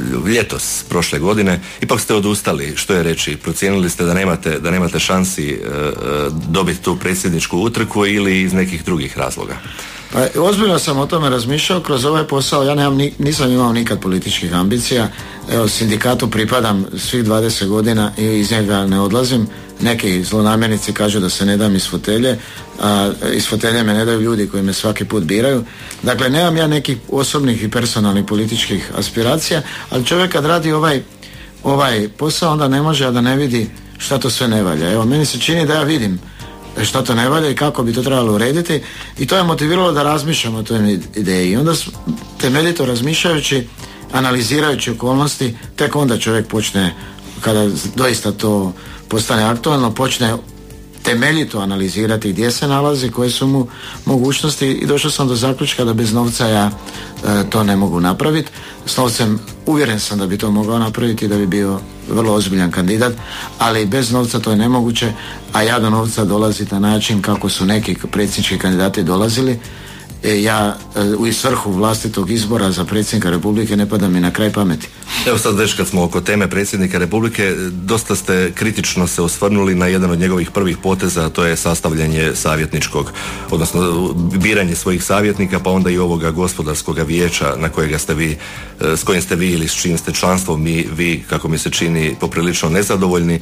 ljetos prošle godine. Ipak ste odustali, što je reći, procijenili ste da nemate, da nemate šansi e, dobiti tu predsjedničku utrku ili iz nekih drugih razloga? Pa, ozbiljno sam o tome razmišljao kroz ovaj posao. Ja nemam, nisam imao nikad političkih ambicija. Evo, sindikatu pripadam svih dvadeset godina i iz njega ne odlazim. Neki zlonamjernici kažu da se ne dam iz fotelje, a iz fotelje me ne daju ljudi koji me svaki put biraju. Dakle, nemam ja nekih osobnih i personalnih političkih aspiracija, ali čovjek kad radi ovaj, ovaj posao, onda ne može a da ne vidi šta to sve ne valja. Evo, meni se čini da ja vidim šta to ne valja i kako bi to trebalo urediti i to je motiviralo da razmišljam o toj ideji. I onda temeljito razmišljajući, analizirajući okolnosti, tek onda čovjek počne, kada doista to postane aktualno, počne temeljito analizirati gdje se nalazi, koje su mu mogućnosti i došao sam do zaključka da bez novca ja e, to ne mogu napraviti. S novcem uvjeren sam da bi to mogao napraviti i da bi bio vrlo ozbiljan kandidat, ali bez novca to je nemoguće, a ja do novca dolazi na način kako su neki predsjednički kandidati dolazili e, ja e, u svrhu vlastitog izbora za predsjednika Republike ne pada mi na kraj pameti. Evo sad već kad smo oko teme predsjednika Republike, dosta ste kritično se osvrnuli na jedan od njegovih prvih poteza, a to je sastavljanje savjetničkog, odnosno biranje svojih savjetnika, pa onda i ovoga gospodarskog vijeća na kojega ste vi, s kojim ste vi ili s čijim ste članstvom mi, vi, kako mi se čini, poprilično nezadovoljni.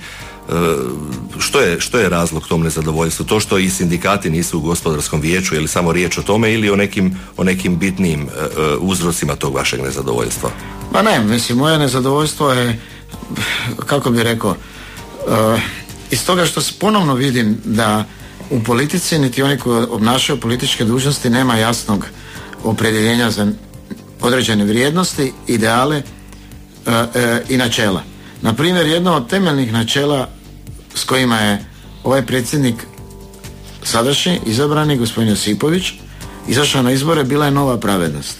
Što je, što je razlog tom nezadovoljstvu? To što i sindikati nisu u gospodarskom vijeću, je li samo riječ o tome ili o nekim, o nekim bitnim uh, uzrocima tog vašeg nezadovoljstva? Pa ne, mislim, moje nezadovoljstvo je, kako bi rekao, uh, iz toga što ponovno vidim da u politici niti oni koji obnašaju političke dužnosti nema jasnog opredjeljenja za određene vrijednosti, ideale uh, uh, i načela. Na primjer, jedno od temeljnih načela s kojima je ovaj predsjednik sadašnji, izabrani, gospodin Josipović, izašao na izbore, bila je nova pravednost.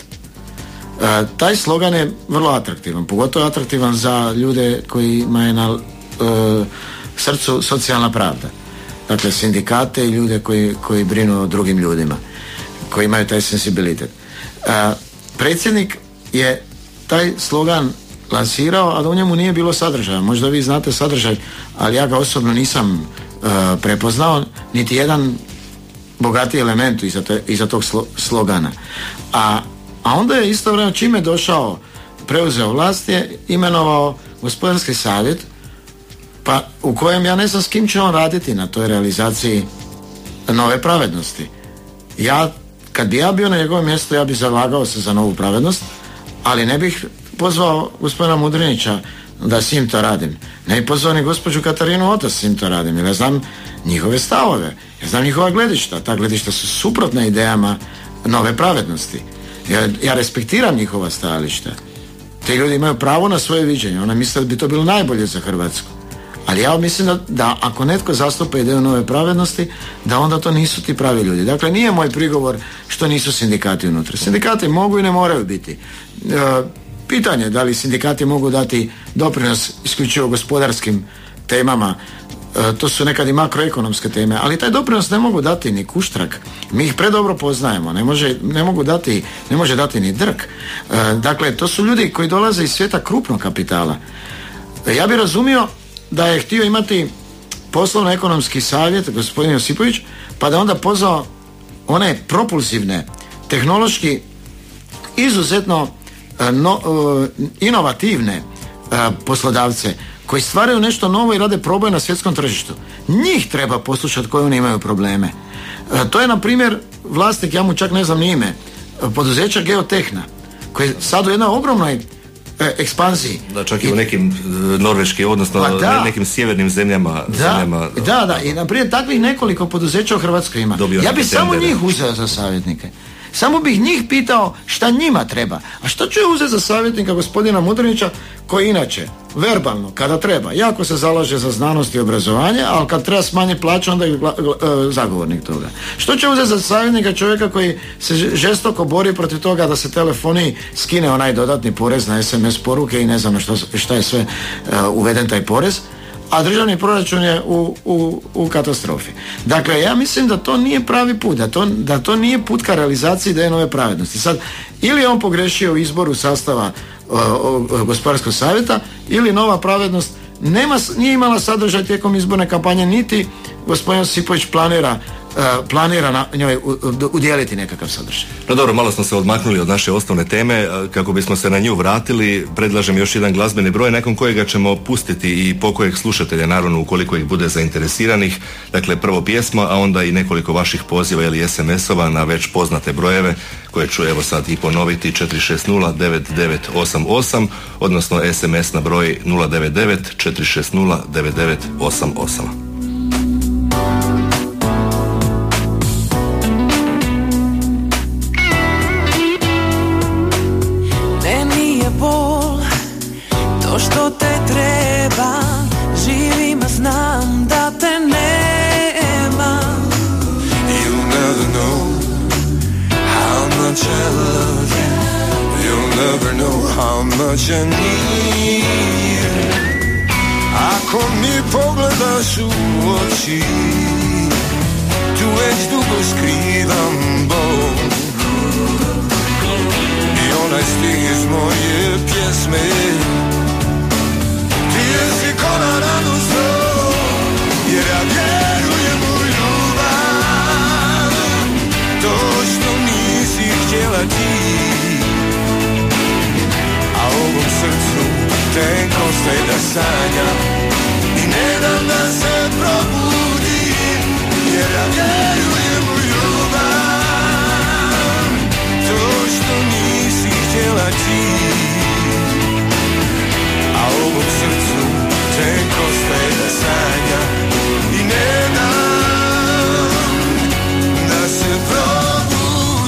E, taj slogan je vrlo atraktivan, pogotovo atraktivan za ljude kojima je na e, srcu socijalna pravda. Dakle, sindikate i ljude koji, koji brinu o drugim ljudima, koji imaju taj sensibilitet. E, predsjednik je taj slogan lansirao, a da u njemu nije bilo sadržaja. Možda vi znate sadržaj, ali ja ga osobno nisam uh, prepoznao, niti jedan bogatiji element iza, te, iza tog slo, slogana. A, a onda je istovremeno čime došao, preuzeo vlast, je imenovao gospodarski savjet, pa u kojem ja ne znam s kim će on raditi na toj realizaciji nove pravednosti. Ja, kad bi ja bio na njegovom mjestu, ja bi zalagao se za novu pravednost, ali ne bih pozvao gospodina Mudrinića da s njim to radim. Ne bi pozvao ni gospođu Katarinu Otas s njim to radim, jer ja znam njihove stavove, ja znam njihova gledišta. Ta gledišta su suprotna idejama nove pravednosti. Ja, ja respektiram njihova stajališta. Ti ljudi imaju pravo na svoje viđenje. Ona misle da bi to bilo najbolje za Hrvatsku. Ali ja mislim da, da ako netko zastupa ideju nove pravednosti, da onda to nisu ti pravi ljudi. Dakle, nije moj prigovor što nisu sindikati unutra. Sindikati mogu i ne moraju biti. E, Pitanje da li sindikati mogu dati doprinos isključivo gospodarskim temama, e, to su nekad i makroekonomske teme, ali taj doprinos ne mogu dati ni Kuštrak. Mi ih predobro poznajemo, ne može, ne mogu dati, ne može dati ni Drk. E, dakle, to su ljudi koji dolaze iz svijeta krupnog kapitala. E, ja bih razumio da je htio imati poslovno-ekonomski savjet gospodin Josipović, pa da onda pozvao one propulzivne, tehnološki izuzetno No, inovativne poslodavce koji stvaraju nešto novo i rade proboj na svjetskom tržištu. Njih treba poslušati koji oni imaju probleme. To je na primjer vlasnik, ja mu čak ne znam ni ime, poduzeća Geotehna, koji je sad u jednoj ogromnoj ekspanziji. Da, čak i u nekim norveškim, odnosno pa da, nekim sjevernim zemljama. Da, zemljama, da, da, i na primjer takvih nekoliko poduzeća u Hrvatskoj ima. Ja bih samo njih uzeo za savjetnike. Samo bih njih pitao šta njima treba. A što ću uzeti za savjetnika gospodina Mudrinića, koji inače verbalno, kada treba, jako se zalaže za znanost i obrazovanje, ali kad treba smanjiti plaću, onda je zagovornik toga. Što će uzeti za savjetnika čovjeka koji se žestoko bori protiv toga da se telefoniji skine onaj dodatni porez na es em es poruke i ne znam šta, šta je sve uh, uveden taj porez, a državni proračun je u, u, u katastrofi. Dakle, ja mislim da to nije pravi put, da to, da to nije put ka realizaciji ideje nove pravednosti. Sad, ili je on pogrešio u izboru sastava o, o, o, gospodarskog savjeta, ili nova pravednost nema, nije imala sadržaj tijekom izborne kampanje, niti gospodin Josipović planira planira na njoj udjeliti nekakav sadržaj. No dobro, malo smo se odmaknuli od naše osnovne teme. Kako bismo se na nju vratili, predlažem još jedan glazbeni broj nakon kojega ćemo pustiti i pokojeg slušatelja, naravno ukoliko ih bude zainteresiranih. Dakle, prvo pjesma, a onda i nekoliko vaših poziva ili es em es-ova na već poznate brojeve koje ću evo sad i ponoviti: četiri šest nula devet devet osam osam, odnosno es em es na broj nula devet devet četiri šest nula devet devet osam osam. Što te treba, živim, a znam da te nema. You'll never know how much I love you. You'll never know how much I need you. Ako mi pogledaš u oči, tu već dugo skrivam bol. stih iz moje pjesme. Ti jesi ko na ranu zlo, jer ja vjerujem u ljubav. To što nisi htjela ti, a ovom srcu tenko ostaje da sanja i ne dam da se probudim, jer ja vjerujem u ljubav. To što nisi htjela ti, a ovom srcu tenko ostaje da sanja i ne dam da se probudim.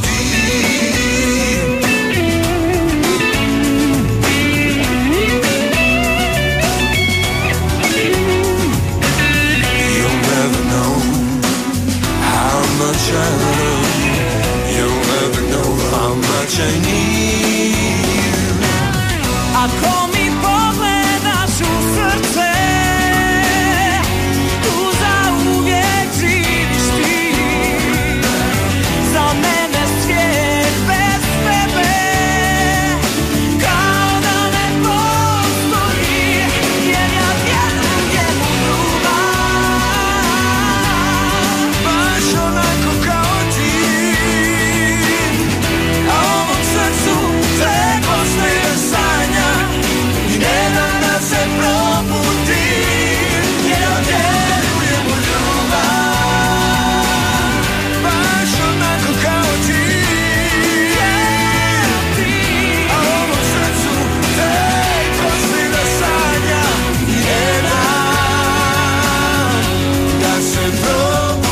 I love you. You'll never know how much I need you. Ako mi pogledaš u srce, tu zauvijek živiš ti. Za mene svijet bez tebe kao da ne postoji, jer ja vjerujem u ljubav. Baš onako kao ti, a ovom srcu tek ostaje sanja i ne dam da se probudim, jer ja vjerujem u ljubav. Baš onako kao ti, a ovom srcu tek ostaje sanja i ne dam da se probudim.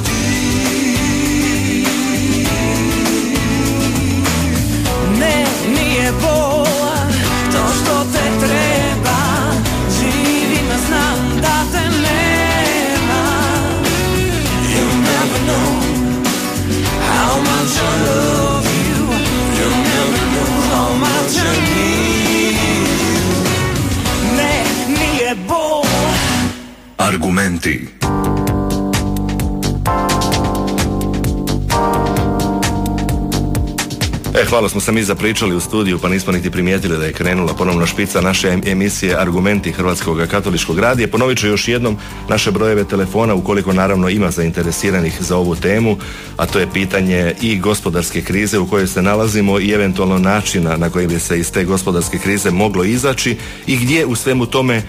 Ne, nije bola to što te treba, živim a znam da te nema. You'll never know how much I love you. You'll never know how much I need you. Ne, nije bola. Argumenti. E, hvala, smo se mi zapričali u studiju pa nismo niti primijetili da je krenula ponovno špica naše emisije Argumenti Hrvatskog katoličkog radija. Ponovit ću još jednom naše brojeve telefona ukoliko naravno ima zainteresiranih za ovu temu, a to je pitanje i gospodarske krize u kojoj se nalazimo i eventualno načina na koji bi se iz te gospodarske krize moglo izaći i gdje u svemu tome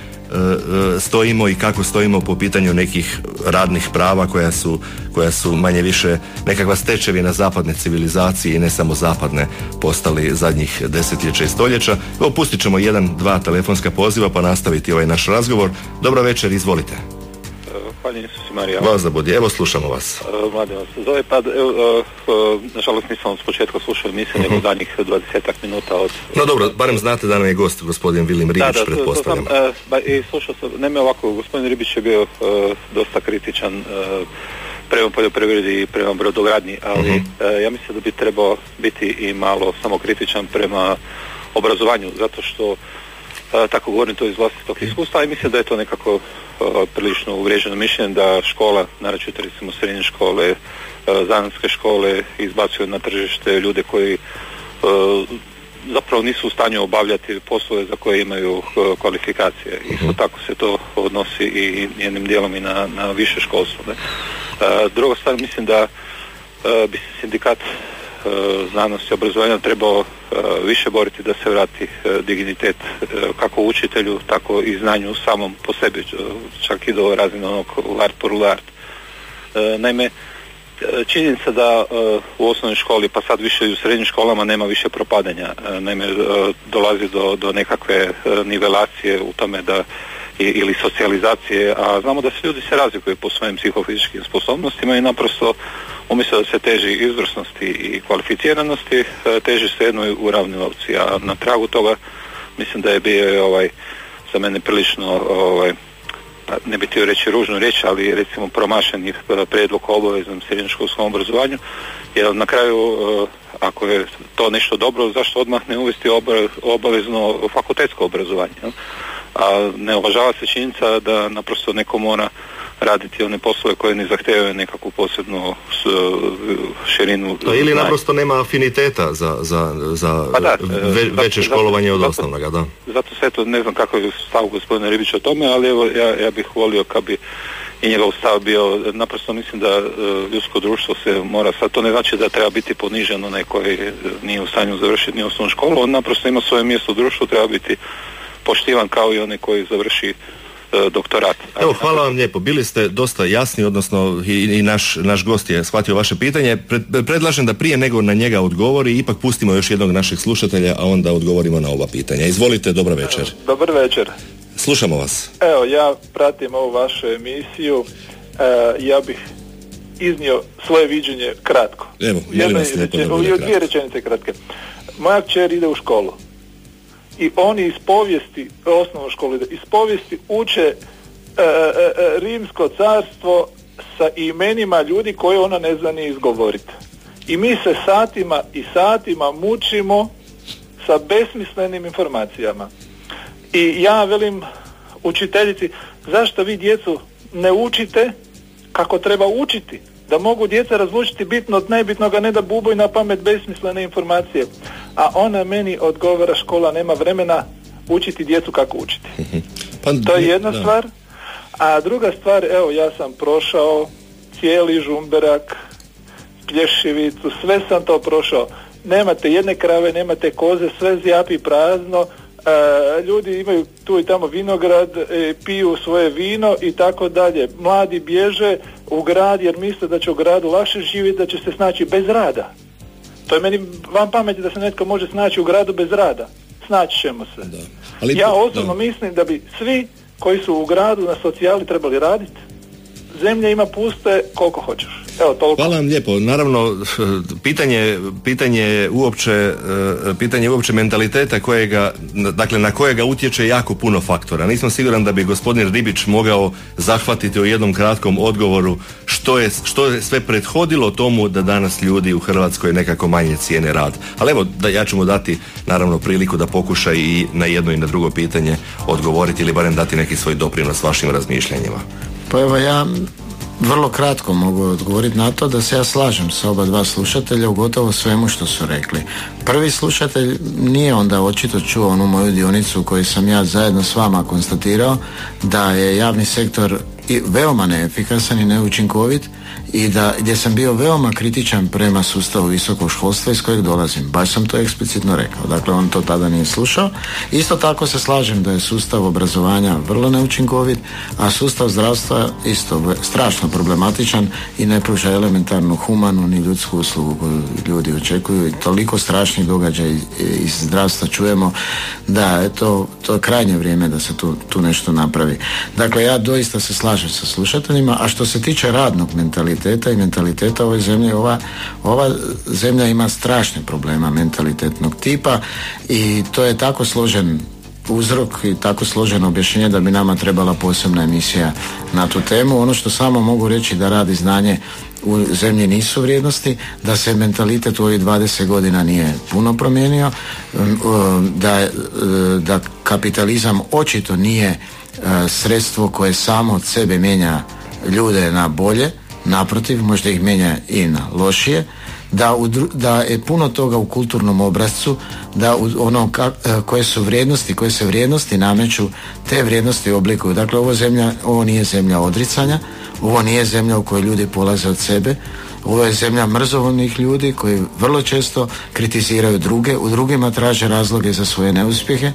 stojimo i kako stojimo po pitanju nekih radnih prava koja su, koja su manje više nekakva stečevina zapadne civilizacije i ne samo zapadne postali zadnjih desetljeća i stoljeća. Evo, pustit ćemo jedan, dva telefonska poziva pa nastaviti ovaj naš razgovor. Dobro večer, izvolite. Hvaljen Isus i Marija. Vas da budi, evo slušamo vas. Mladen vas zove, pa evo, nažalost nisam s početka slušao emisiju, nego uh-huh. danih dvadesetak minuta od... No dobro, barem znate da nam je gost gospodin Vilim Ribić, da, da, pretpostavljam. Da, da, ba, i slušao sam, naime ovako, gospodin Ribić je bio uh, dosta kritičan uh, prema poljoprivredi i prema brodogradnji, ali uh-huh. uh, ja mislim da bi trebao biti i malo samokritičan prema obrazovanju, zato što Uh, tako govorim to iz vlastitog iskustva i mislim da je to nekako uh, prilično uvriježeno mišljenje da škola, naročito recimo srednje škole, uh, zanatske škole izbacuju na tržište ljude koji uh, zapravo nisu u stanju obavljati poslove za koje imaju uh, kvalifikacije. Isto tako se to odnosi i jednim dijelom i na, na više školstvo. Ne? Uh, druga stvar, mislim da uh, bi se sindikat znanosti i obrazovanja trebao uh, više boriti da se vrati uh, dignitet uh, kako učitelju, tako i znanju samom po sebi, uh, čak i do razine onog l'art pour l'art. Uh, naime, činjenica da uh, u osnovnoj školi, pa sad više i u srednjim školama nema više propadanja. Uh, naime, uh, dolazi do, do nekakve uh, nivelacije u tome da i, ili socijalizacije, a znamo da se ljudi se razlikuju po svojim psihofizičkim sposobnostima i naprosto umjesto da se teži izvrsnosti i kvalificiranosti, teži se jednoj uravnilovci, a na tragu toga mislim da je bio ovaj, za mene prilično, ovaj, ne bih htio reći ružnu riječ, ali recimo promašeni prijedlog o obaveznom srednjoškolskom obrazovanju, jer na kraju ako je to nešto dobro, zašto odmah ne uvesti obavezno fakultetsko obrazovanje? A ne uvažava se činjenica da naprosto neko mora raditi one poslove koje ne zahtijevaju nekakvu posebnu širinu. Pa ili naprosto nema afiniteta za, za, za pa da, ve, veće zato, školovanje zato, od zato, osnovnoga, da. Zato se to ne znam kako je stav gospodina Ribića o tome, ali evo ja, ja bih volio kad bi i njegov stav bio, naprosto mislim da uh, ljudsko društvo se mora, sad to ne znači da treba biti ponižen onaj koji nije u stanju završiti ni osnovnu školu, on naprosto ima svoje mjesto u društvu, treba biti poštivan kao i onaj koji završi uh, doktorat. Evo, hvala vam lijepo, bili ste dosta jasni, odnosno i, i naš, naš gost je shvatio vaše pitanje. Pred, predlažem da prije nego na njega odgovori, ipak pustimo još jednog našeg slušatelja, a onda odgovorimo na ova pitanja. Izvolite, dobar večer. Dobar večer. Slušamo vas. Evo, ja pratim ovu vašu emisiju, e, ja bih iznio svoje viđenje kratko. Evo, molim vas lijepo da bude kratko. Dvije rečenice kratke. Moja kćer ide u školu i oni iz povijesti, osnovnu školu ide, iz povijesti uče e, e, rimsko carstvo sa imenima ljudi koje ona ne zna ni izgovoriti. I mi se satima i satima mučimo sa besmislenim informacijama. I ja velim učiteljici, zašto vi djecu ne učite kako treba učiti? Da mogu djeca razlučiti bitno od nebitnoga, ne da bubuju na pamet besmislene informacije. A ona meni odgovara, škola nema vremena učiti djecu kako učiti. Pa, to je jedna da. stvar. A druga stvar, evo ja sam prošao cijeli Žumberak, Plješivicu, sve sam to prošao. Nemate jedne krave, nemate koze, sve zjapi prazno. Uh, ljudi imaju tu i tamo vinograd, e, piju svoje vino i tako dalje. Mladi bježe u grad jer misle da će u gradu lakše živjeti, da će se snaći bez rada. To je meni van pameti da se netko može snaći u gradu bez rada. Snaći ćemo se. Da. Ali, ja osobno da. mislim da bi svi koji su u gradu na socijali trebali raditi. Zemlja ima puste koliko hoćeš. Evo, toliko. Hvala vam lijepo. Naravno, pitanje, pitanje uopće, pitanje uopće mentaliteta kojega, dakle, na kojega utječe jako puno faktora. Nisam siguran da bi gospodin Ribić mogao zahvatiti u jednom kratkom odgovoru što je, što je sve prethodilo tomu da danas ljudi u Hrvatskoj nekako manje cijene rad. Ali evo, da, ja ću mu dati naravno priliku da pokuša i na jedno i na drugo pitanje odgovoriti ili barem dati neki svoj doprinos vašim razmišljanjima. Pa evo, ja vrlo kratko mogu odgovoriti na to da se ja slažem sa oba dva slušatelja u gotovo svemu što su rekli. Prvi slušatelj nije onda očito čuo onu moju dionicu koju sam ja zajedno s vama konstatirao, da je javni sektor i veoma neefikasan i neučinkovit i da, gdje sam bio veoma kritičan prema sustavu visokog školstva iz kojeg dolazim. Baš sam to eksplicitno rekao. Dakle, on to tada nije slušao. Isto tako se slažem da je sustav obrazovanja vrlo neučinkovit, a sustav zdravstva isto strašno problematičan i ne pruža elementarnu humanu ni ljudsku uslugu koju ljudi očekuju i toliko strašnih događaja iz zdravstva čujemo da je to, to je krajnje vrijeme da se tu, tu nešto napravi. Dakle, ja doista se slažem sa slušateljima, a što se tiče radnog mentaliteta i mentaliteta ove zemlje, ova, ova zemlja ima strašne problema mentalitetnog tipa i to je tako složen uzrok i tako složeno objašnjenje da bi nama trebala posebna emisija na tu temu. Ono što samo mogu reći da rad i znanje u zemlji nisu vrijednosti, da se mentalitet u ovih dvadeset godina nije puno promijenio, da, da kapitalizam očito nije sredstvo koje samo od sebe mijenja ljude na bolje, naprotiv, možda ih mijenja i na lošije, da, u, da je puno toga u kulturnom obrascu, da u ono ka, koje su vrijednosti, koje se vrijednosti nameću, te vrijednosti oblikuju. Dakle, ovo, zemlja, ovo nije zemlja odricanja, ovo nije zemlja u kojoj ljudi polaze od sebe, ovo je zemlja mrzovoljnih ljudi koji vrlo često kritiziraju druge, u drugima traže razloge za svoje neuspjehe.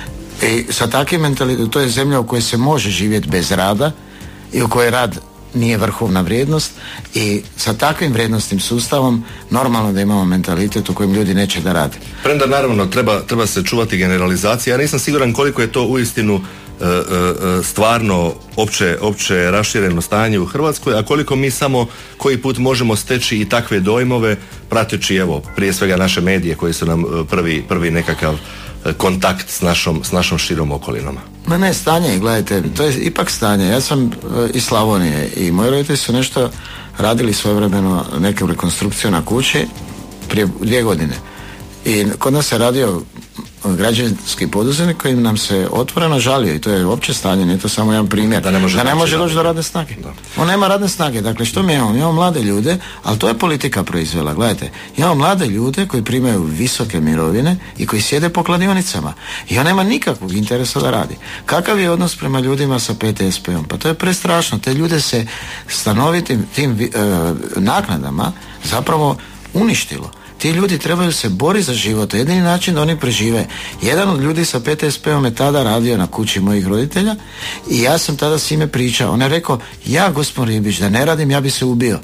I sa takvim mentalitetom, to je zemlja u kojoj se može živjeti bez rada i u kojoj rad nije vrhovna vrijednost i sa takvim vrijednostnim sustavom normalno da imamo mentalitet u kojem ljudi neće da rade. Premda naravno treba, treba se čuvati generalizacije. Ja nisam siguran koliko je to uistinu e, e, stvarno opće, opće rašireno stanje u Hrvatskoj, a koliko mi samo koji put možemo steći i takve dojmove prateći evo prije svega naše medije koji su nam prvi, prvi nekakav kontakt s našom, s našom širom okolinom. Ma ne, stanje, gledajte, to je ipak stanje. Ja sam e, iz Slavonije i moji roditelji su nešto radili svojevremeno neku rekonstrukciju na kući prije dvije godine. I kod nas se radio građevinski poduzetnik koji nam se otvoreno žalio i to je opće stanje, nije to samo jedan primjer, da ne može, da ne može doći do radne snage. Da. On nema radne snage, dakle što mi imamo? Mi imamo mlade ljude, ali to je politika proizvela, gledajte, imamo mlade ljude koji primaju visoke mirovine i koji sjede po kladionicama i on nema nikakvog interesa da radi. Kakav je odnos prema ljudima sa P T S P-om? Pa to je prestrašno, te ljude se stanovitim tim uh, naknadama zapravo uništilo. Ti ljudi trebaju se boriti za život, jedini način da oni prežive. Jedan od ljudi sa P T S P-om je tada radio na kući mojih roditelja i ja sam tada s njime pričao. On je rekao, ja gospodin Ribić, da ne radim, ja bi se ubio.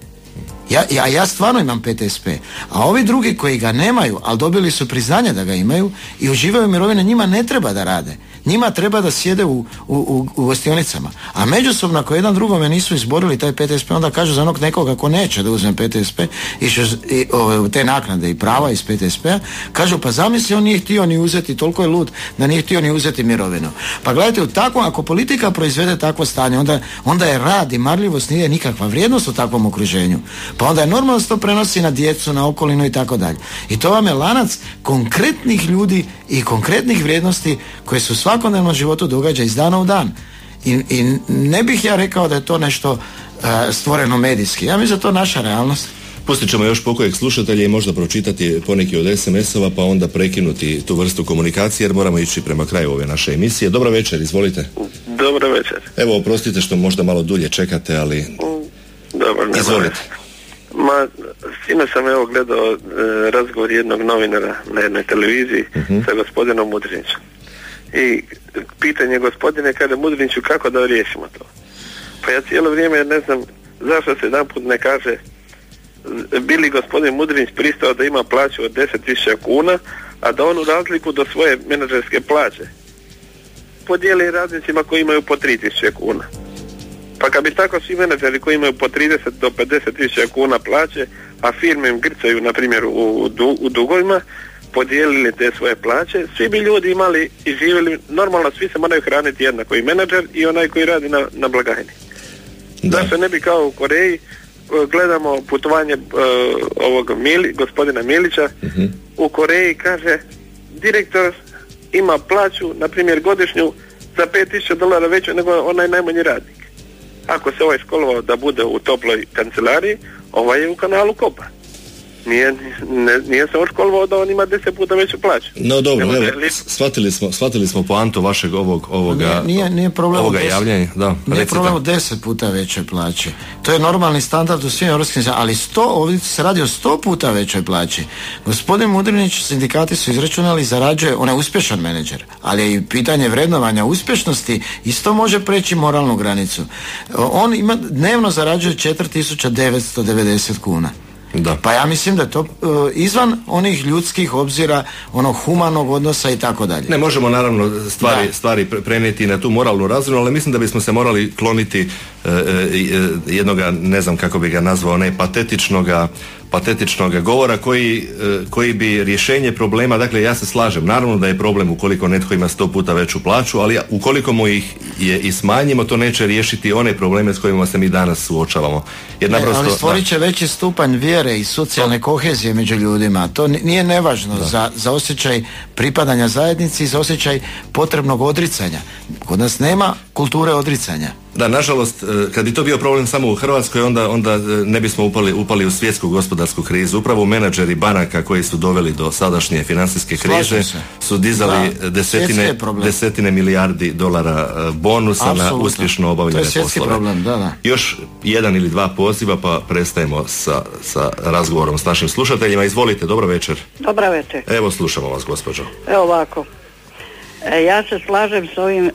Ja, ja, ja stvarno imam P T S P, a ovi drugi koji ga nemaju, ali dobili su priznanje da ga imaju i uživaju mirovine, njima ne treba da rade. Njima treba da sjede u, u, u, u gostionicama. A međusobno, ako jedan drugome nisu izborili taj P T S P, onda kažu za onog nekoga ko neće da uzme P T S P i, što, i o, te naknade i prava iz P T S P-a, kažu pa zamisli, on nije htio ni uzeti, toliko je lud da nije htio ni uzeti mirovinu. Pa gledajte, u takvom, ako politika proizvede takvo stanje, onda, onda je rad i marljivost nije nikakva vrijednost u takvom okruženju. Pa onda je normalno da se to prenosi na djecu, na okolinu i tako dalje. I to vam je lanac konkretnih ljudi i konkretnih vrijednosti koje su u svakodnevnom životu događa iz dana u dan. I, i ne bih ja rekao da je to nešto uh, stvoreno medijski. Ja mislim da je to naša realnost. Pustit ćemo još pokojeg slušatelja i možda pročitati poneki od es em es-ova pa onda prekinuti tu vrstu komunikacije jer moramo ići prema kraju ove naše emisije. Dobar večer, izvolite. Dobar večer. Evo, oprostite što možda malo dulje čekate, ali... Dobar, ne izvolite. Ma, sino sam evo gledao e, razgovor jednog novinara na jednoj televiziji uh-huh. sa gospodinom Mudrinićem. I pitanje gospodine kada Mudriniću kako da riješimo to. Pa ja cijelo vrijeme ne znam zašto se jedan put ne kaže bili gospodin Mudrinić pristao da ima plaću od deset tisuća kuna, a da on u razliku do svoje menadžerske plaće podijeli radnicima koji imaju po tri tisuće kuna. Pa kad bi tako svi menadžeri koji imaju po trideset do pedeset tisuća kuna plaće, a firme im grcaju na primjer u, du, u dugovima, podijelili te svoje plaće, svi bi ljudi imali i živjeli normalno, svi se moraju hraniti jednako, i menadžer i onaj koji radi na, na blagajni. Da. Zašto ne bi kao u Koreji gledamo putovanje uh, ovog Mili, gospodina Milića, uh-huh. u Koreji kaže direktor ima plaću na primjer godišnju za pet tisuća dolara veću nego onaj najmanji radnik. Ako se ovaj školovao da bude u toploj kancelariji, ovaj je u kanalu kopa. Nije, ne, nije se on školovao da on ima deset puta veću plaću. No dobro, evo, li... shvatili smo, shvatili smo poantu vašeg ovog, ovoga, nije, nije, nije problem ovoga javljanja. Da, nije problem u deset puta veće plaće. To je normalni standard u svim europskim zemljama, ali sto, ovdje se radi o sto puta većoj plaći. Gospodin Mudrinić, sindikati su izračunali, zarađuje, on je uspješan menadžer, ali je i pitanje vrednovanja uspješnosti isto može preći moralnu granicu. On ima, dnevno zarađuje četiri tisuće devetsto devedeset kuna. Da. Pa ja mislim da je to uh, izvan onih ljudskih obzira, onog humanog odnosa i tako dalje. Ne možemo naravno stvari, stvari prenijeti na tu moralnu razinu, ali mislim da bismo se morali kloniti uh, uh, jednoga, ne znam kako bi ga nazvao, ne patetičnoga patetičnog govora koji, koji bi rješenje problema, dakle ja se slažem, naravno da je problem ukoliko netko ima sto puta veću plaću, ali ukoliko mu ih je i smanjimo, to neće riješiti one probleme s kojima se mi danas suočavamo. Jer naprosto, ali stvorit će veći stupanj vjere i socijalne kohezije među ljudima. To nije nevažno za, za osjećaj pripadanja zajednici i za osjećaj potrebnog odricanja. Kod nas nema kulture odricanja. Da, nažalost, kad bi to bio problem samo u Hrvatskoj, onda, onda ne bismo upali, upali u svjetsku gospodarsku krizu. Upravo menadžeri banaka koji su doveli do sadašnje financijske krize su dizali da, desetine, desetine milijardi dolara bonusa Absolutno. Na uspješno obavljene poslove. To je svjetski poslove. Problem, da, da. Još jedan ili dva poziva pa prestajemo sa, sa razgovorom s našim slušateljima. Izvolite, dobro večer. Dobra večer. Evo, slušamo vas, gospođo. Evo ovako. E, ja se slažem s ovim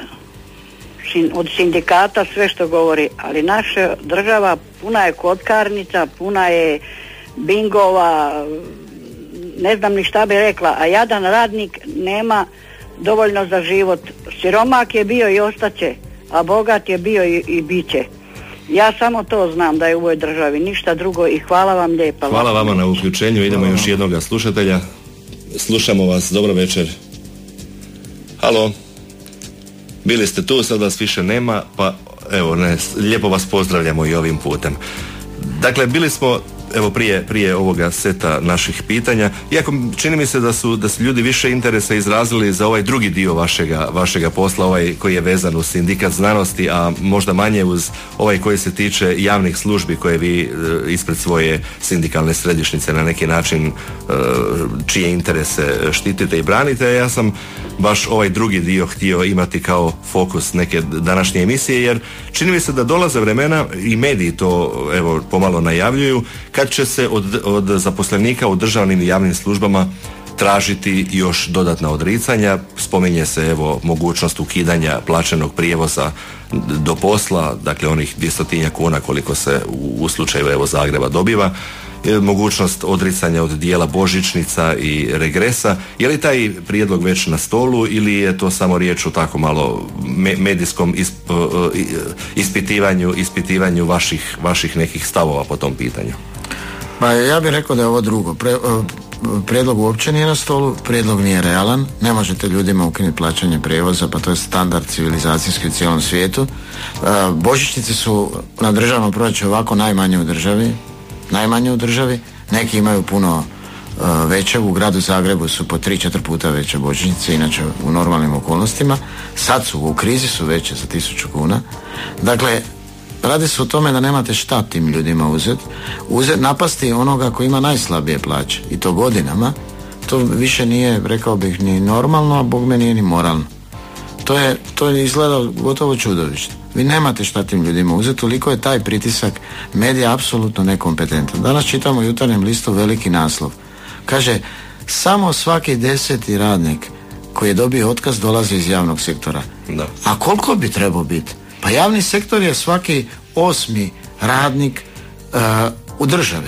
od sindikata sve što govori, ali naša država puna je kockarnica, puna je bingova, ne znam ni šta bi rekla, a jadan radnik nema dovoljno za život. Siromak je bio i ostaće, a bogat je bio i, i bit će. Ja samo to znam da je u ovoj državi, ništa drugo, i hvala vam lijepa. Hvala vama na uključenju, idemo još jednoga slušatelja. Slušamo vas, dobro večer. Halo. Bili ste tu, sad vas više nema, pa evo, ne, lijepo vas pozdravljamo i ovim putem. Dakle, bili smo, evo prije, prije ovoga seta naših pitanja, iako čini mi se da su, da su ljudi više interesa izrazili za ovaj drugi dio vašega, vašega posla, ovaj koji je vezan uz sindikat znanosti, a možda manje uz ovaj koji se tiče javnih službi koje vi e, ispred svoje sindikalne središnjice na neki način e, čije interese štitite i branite. Ja sam baš ovaj drugi dio htio imati kao fokus neke današnje emisije, jer čini mi se da dolaze vremena i mediji to evo pomalo najavljuju, kad će se od, od zaposlenika u državnim i javnim službama tražiti još dodatna odricanja. Spominje se evo mogućnost ukidanja plaćenog prijevoza do posla, dakle onih dvjestotinjak kuna koliko se u, u slučaju evo Zagreba dobiva, e, mogućnost odricanja od dijela božićnica i regresa. Je li taj prijedlog već na stolu ili je to samo riječ o tako malo me, medijskom isp, ispitivanju, ispitivanju vaših, vaših nekih stavova po tom pitanju? Pa ja bih rekao da je ovo drugo. Pre, prijedlog uopće nije na stolu, prijedlog nije realan, ne možete ljudima ukinuti plaćanje prijevoza, pa to je standard civilizacijski u cijelom svijetu. Božićnice su na državnom proračunu ovako najmanje u državi, najmanje u državi, neki imaju puno veće, u gradu Zagrebu su po tri četiri puta veće božićnice, inače u normalnim okolnostima, sad su u krizi su veće za tisuću kuna. Dakle, radi se o tome da nemate šta tim ljudima uzeti. Uzet, napasti onoga koji ima najslabije plaće i to godinama, to više nije, rekao bih, ni normalno, a bog me nije ni moralno. To je, to je izgleda gotovo čudovište. Vi nemate šta tim ljudima uzeti, toliko je taj pritisak medija apsolutno nekompetentan. Danas čitamo u Jutarnjem listu veliki naslov. Kaže, samo svaki deseti radnik koji je dobio otkaz dolazi iz javnog sektora. Da. A koliko bi trebao biti? Pa javni sektor je svaki osmi radnik uh, u državi.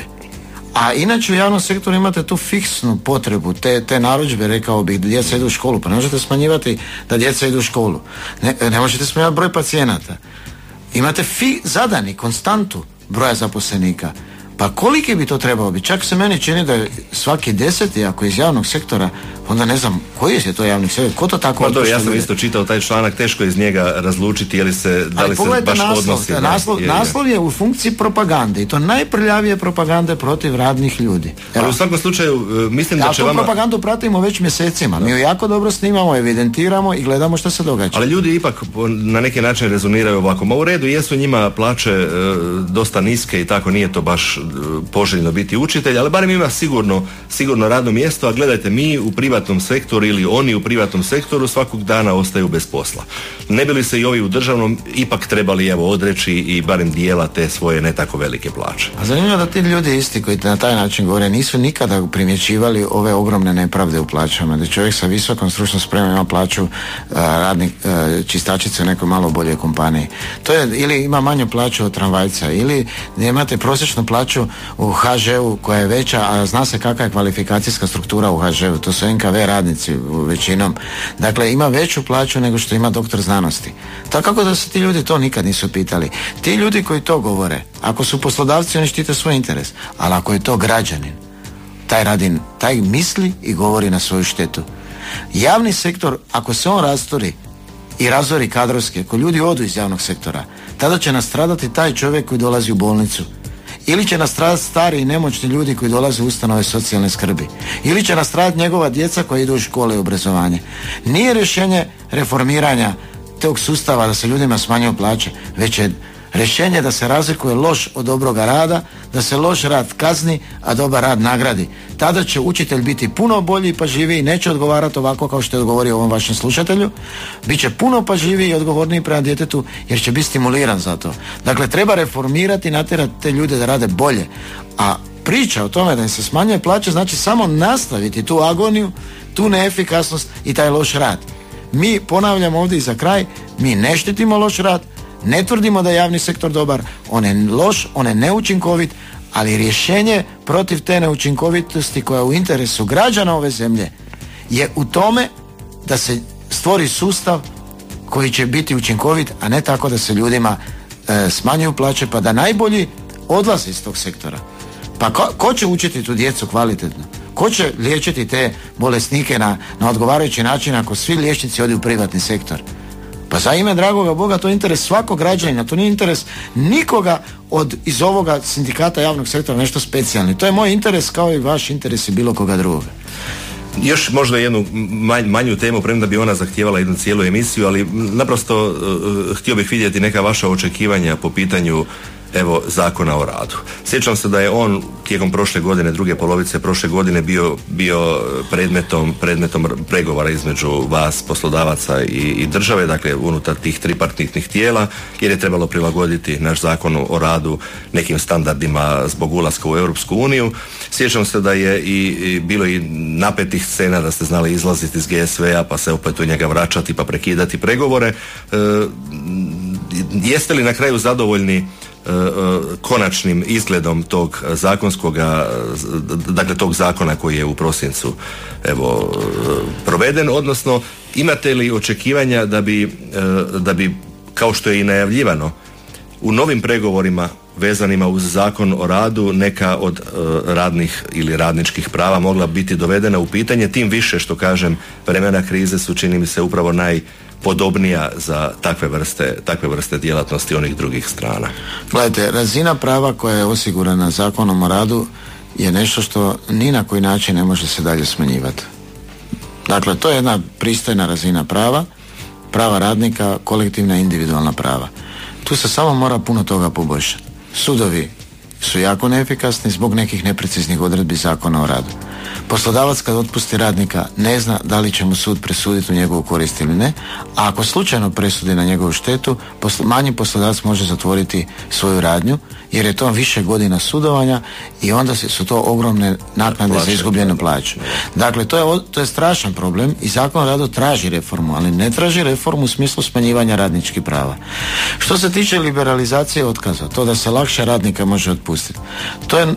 A inače u javnom sektoru imate tu fiksnu potrebu, te, te narudžbe, rekao bih, da djeca idu u školu. Pa ne možete smanjivati da djeca idu u školu. Ne, ne možete smanjivati broj pacijenata. Imate fi, zadani, konstantu broja zaposlenika. Pa koliki bi to trebao biti? Čak se meni čini da je svaki deseti, ako je iz javnog sektora, onda ne znam koji je to javni sektor, ko to tako... Pa to, ja sam ljudi? Isto čitao taj članak, teško je iz njega razlučiti je li se, da li se baš naslov, odnosi... Da, naslov, je, naslov je u funkciji propagande i to najprljavije propagande protiv radnih ljudi. Ali u svakom slučaju mislim da ja će vama... vama... propagandu pratimo već mjesecima, da. Mi ju jako dobro snimamo, evidentiramo i gledamo što se događa. Ali ljudi ipak na neki način rezoniraju ovako, ma u redu, jesu njima plaće e, dosta niske i tako, nije to baš poželjno biti učitelj, ali barem ima sigurno, sigurno radno mjesto, a gledajte, mi u privatnom sektoru ili oni u privatnom sektoru svakog dana ostaju bez posla. Ne bi li se i ovi u državnom ipak trebali evo odreći i barem dijela te svoje ne tako velike plaće? A zanimljivo da ti ljudi isti koji na taj način govore nisu nikada primjećivali ove ogromne nepravde u plaćama, da čovjek sa visokom stručnom spremom ima plaću radnik, čistačice u nekoj malo boljoj kompaniji. To je, ili ima manju plaću od tramvajca, ili imate prosječnu plaću u ha žeu koja je veća, a zna se kakva je kvalifikacijska struktura u ha žeu, to su en ka ve radnici većinom. Dakle, ima veću plaću nego što ima doktor znanosti. Tako kako da se ti ljudi to nikad nisu pitali. Ti ljudi koji to govore, ako su poslodavci, oni štite svoj interes, ali ako je to građanin, taj radi, taj misli i govori na svoju štetu. Javni sektor, ako se on rastori i razori kadrovski, ako ljudi odu iz javnog sektora, tada će nastradati taj čovjek koji dolazi u bolnicu. Ili će nastradati stari i nemoćni ljudi koji dolaze u ustanove socijalne skrbi. Ili će nastradati njegova djeca koja idu u škole i obrazovanje. Nije rješenje reformiranja tog sustava da se ljudima smanjuju plaće, već je rješenje da se razlikuje loš od dobroga rada, da se loš rad kazni, a dobar rad nagradi. Tada će učitelj biti puno bolji i pažljiviji, neće odgovarati ovako kao što je odgovorio ovom vašem slušatelju, bit će puno pažljiviji i odgovorniji prema djetetu jer će biti stimuliran za to. Dakle, treba reformirati i natjerati te ljude da rade bolje. A priča o tome da im se smanjuje plaće znači samo nastaviti tu agoniju, tu neefikasnost i taj loš rad. Mi, ponavljamo ovdje i za kraj, mi ne štitimo loš rad, ne tvrdimo da je javni sektor dobar, on je loš, on je neučinkovit, ali rješenje protiv te neučinkovitosti koja je u interesu građana ove zemlje je u tome da se stvori sustav koji će biti učinkovit, a ne tako da se ljudima e, smanjuju plaće pa da najbolji odlaze iz tog sektora. Pa ko, ko će učiti tu djecu kvalitetno? Ko će liječiti te bolesnike na, na odgovarajući način ako svi liječnici odu u privatni sektor? Pa za ime dragoga Boga to je interes svakog građanina, to nije interes nikoga od iz ovoga sindikata javnog sektora nešto specijalni. To je moj interes kao i vaš interes i bilo koga drugoga. Još možda jednu manj, manju temu, premda bi ona zahtijevala jednu cijelu emisiju, ali naprosto uh, htio bih vidjeti neka vaša očekivanja po pitanju evo Zakona o radu. Sjećam se da je on tijekom prošle godine, druge polovice prošle godine bio, bio predmetom, predmetom pregovora između vas, poslodavaca i, i države, dakle unutar tih tripartitnih tijela, jer je trebalo prilagoditi naš Zakon o radu nekim standardima zbog ulaska u Europsku uniju. Sjećam se da je i, i bilo i napetih scena, da ste znali izlaziti iz G S V-a pa se opet u njega vraćati pa prekidati pregovore. E, jeste li na kraju zadovoljni konačnim izgledom tog zakonskoga, dakle tog zakona koji je u prosincu evo proveden, odnosno imate li očekivanja da bi, da bi kao što je i najavljivano u novim pregovorima vezanima uz Zakon o radu neka od radnih ili radničkih prava mogla biti dovedena u pitanje, tim više što kažem vremena krize su čini mi se upravo naj podobnija za takve vrste, takve vrste djelatnosti onih drugih strana. Gledajte, razina prava koja je osigurana Zakonom o radu je nešto što ni na koji način ne može se dalje smanjivati. Dakle, to je jedna pristojna razina prava, prava radnika, kolektivna i individualna prava. Tu se samo mora puno toga poboljšati. Sudovi su jako neefikasni zbog nekih nepreciznih odredbi Zakona o radu. Poslodavac kad otpusti radnika ne zna da li će mu sud presuditi u njegovu korist ili ne, a ako slučajno presudi na njegovu štetu, posl- manji poslodavac može zatvoriti svoju radnju, jer je to više godina sudovanja i onda su to ogromne naknade za izgubljenu plaću. Dakle, to je, to je strašan problem i Zakon o radu traži reformu, ali ne traži reformu u smislu smanjivanja radničkih prava. Što se tiče liberalizacije otkaza, to da se lakše radnika može otpustiti, to je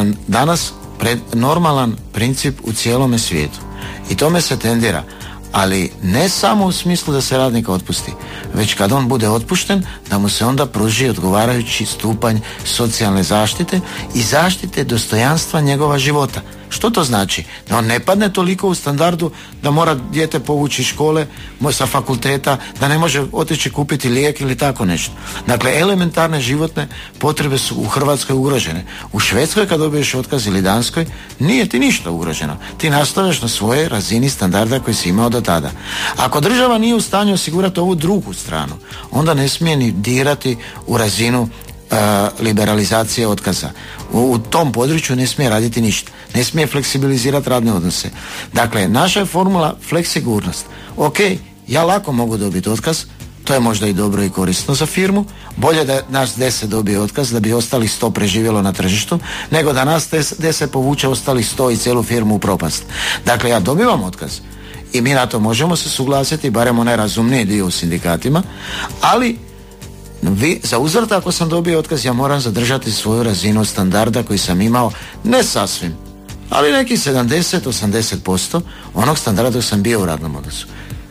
danas pred normalan princip u cijelome svijetu i tome se tendira, ali ne samo u smislu da se radnika otpusti, već kad on bude otpušten da mu se onda pruži odgovarajući stupanj socijalne zaštite i zaštite dostojanstva njegova života. Što to znači? Da on ne padne toliko u standardu da mora dijete povući iz škole, sa fakulteta, da ne može otići kupiti lijek ili tako nešto. Dakle, elementarne životne potrebe su u Hrvatskoj ugrožene. U Švedskoj kad dobiješ otkaz ili Danskoj, nije ti ništa ugroženo. Ti nastavljaš na svoje razini standarda koji si imao do tada. Ako država nije u stanju osigurati ovu drugu stranu, onda ne smije ni dirati u razinu liberalizacije otkaza. U, u tom području ne smije raditi ništa. Ne smije fleksibilizirati radne odnose. Dakle, naša je formula fleksigurnost. Ok, ja lako mogu dobiti otkaz, to je možda i dobro i korisno za firmu. Bolje da nas deset dobije otkaz da bi ostalih sto preživjelo na tržištu, nego da nas deset povuče ostalih sto i cijelu firmu u propast. Dakle, ja dobivam otkaz i mi na to možemo se suglasiti, barem onaj razumniji dio u sindikatima, ali vi, za uzvrat ako sam dobio otkaz, ja moram zadržati svoju razinu standarda koji sam imao, ne sasvim, ali neki sedamdeset do osamdeset posto onog standarda dok sam bio u radnom odnosu.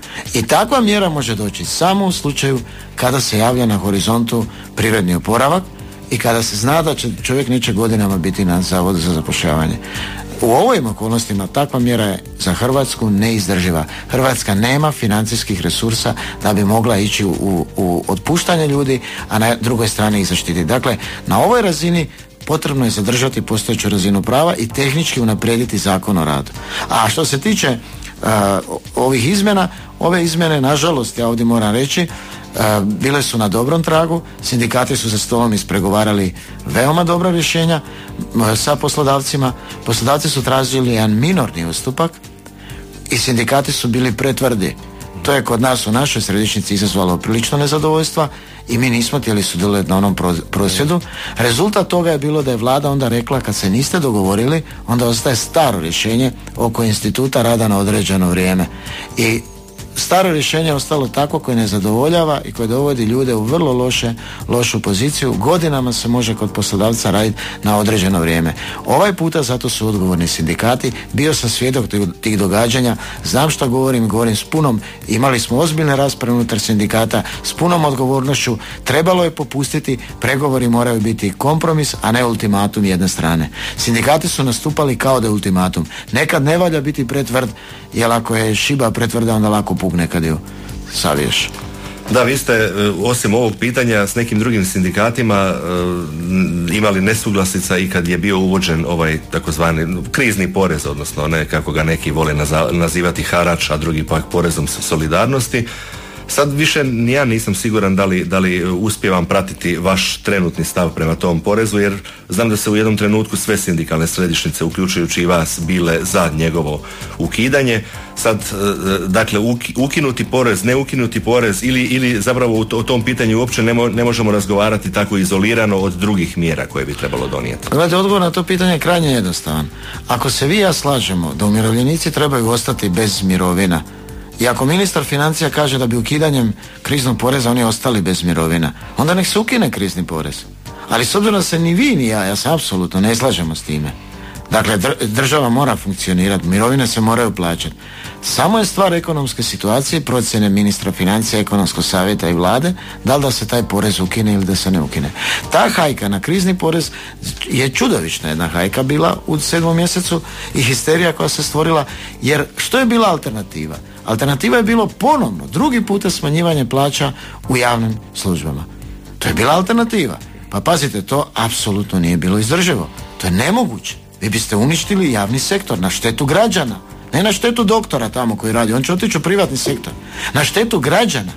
I takva mjera može doći samo u slučaju kada se javlja na horizontu privredni oporavak i kada se zna da će čovjek neće godinama biti na zavodu za zapošljavanje. U ovim okolnostima takva mjera je za Hrvatsku neizdrživa. Hrvatska nema financijskih resursa da bi mogla ići u, u, u otpuštanje ljudi, a na drugoj strani ih zaštiti. Dakle, na ovoj razini potrebno je zadržati postojeću razinu prava i tehnički unaprijediti Zakon o radu. A što se tiče uh, ovih izmjena, ove izmjene, nažalost, ja ovdje moram reći, Uh, bile su na dobrom tragu, sindikati su za stolom ispregovarali veoma dobra rješenja uh, sa poslodavcima. Poslodavci su tražili jedan minorni ustupak i sindikati su bili pretvrdi. To je kod nas u našoj središnjici izazvalo prilično nezadovoljstva i mi nismo htjeli sudjelovati na onom prosvjedu. Rezultat toga je bilo da je vlada onda rekla kad se niste dogovorili, onda ostaje staro rješenje oko instituta rada na određeno vrijeme. I staro rješenje je ostalo tako koje ne zadovoljava i koje dovodi ljude u vrlo loše, lošu poziciju. Godinama se može kod poslodavca raditi na određeno vrijeme. Ovaj puta zato su odgovorni sindikati. Bio sam svjedok tih događanja, znam šta govorim, govorim s punom, imali smo ozbiljne rasprave unutar sindikata, s punom odgovornošću, trebalo je popustiti, pregovori moraju biti kompromis, a ne ultimatum jedne strane. Sindikati su nastupali kao da je ultimatum. Nekad ne valja biti pretvrd, jer ako je šiba pretvrda, onda lako pukne kad ju saviješ. Da, vi ste osim ovog pitanja s nekim drugim sindikatima imali nesuglasica i kad je bio uvođen ovaj takozvani krizni porez, odnosno ne kako ga neki vole nazivati harač, a drugi pak porezom solidarnosti. Sad više ni ja nisam siguran da li, da li uspijevam pratiti vaš trenutni stav prema tom porezu, jer znam da se u jednom trenutku sve sindikalne središnjice, uključujući i vas, bile za njegovo ukidanje. Sad, dakle, ukinuti porez, ne ukinuti porez ili, ili zapravo o tom pitanju uopće ne, mo, ne možemo razgovarati tako izolirano od drugih mjera koje bi trebalo donijeti. Gledajte, odgovor na to pitanje je krajnje jednostavan. Ako se vi i ja slažemo da umirovljenici trebaju ostati bez mirovina, i ako ministar financija kaže da bi ukidanjem kriznog poreza oni ostali bez mirovina, onda nek se ukine krizni porez. Ali s obzirom da se ni vi ni ja, ja se apsolutno ne slažemo s time. Dakle, država mora funkcionirati, mirovine se moraju plaćati. Samo je stvar ekonomske situacije, procjene ministra financija, ekonomskog savjeta i vlade, da li da se taj porez ukine ili da se ne ukine. Ta hajka na krizni porez je čudovišna jedna hajka bila u sedmom mjesecu i histerija koja se stvorila, jer što je bila alternativa? Alternativa je bilo ponovno, drugi puta smanjivanje plaća u javnim službama. To je bila alternativa. Pa pazite, to apsolutno nije bilo izdrživo. To je nemoguće. Vi biste uništili javni sektor na štetu građana. Ne na štetu doktora tamo koji radi, on će otići u privatni sektor. Na štetu građana.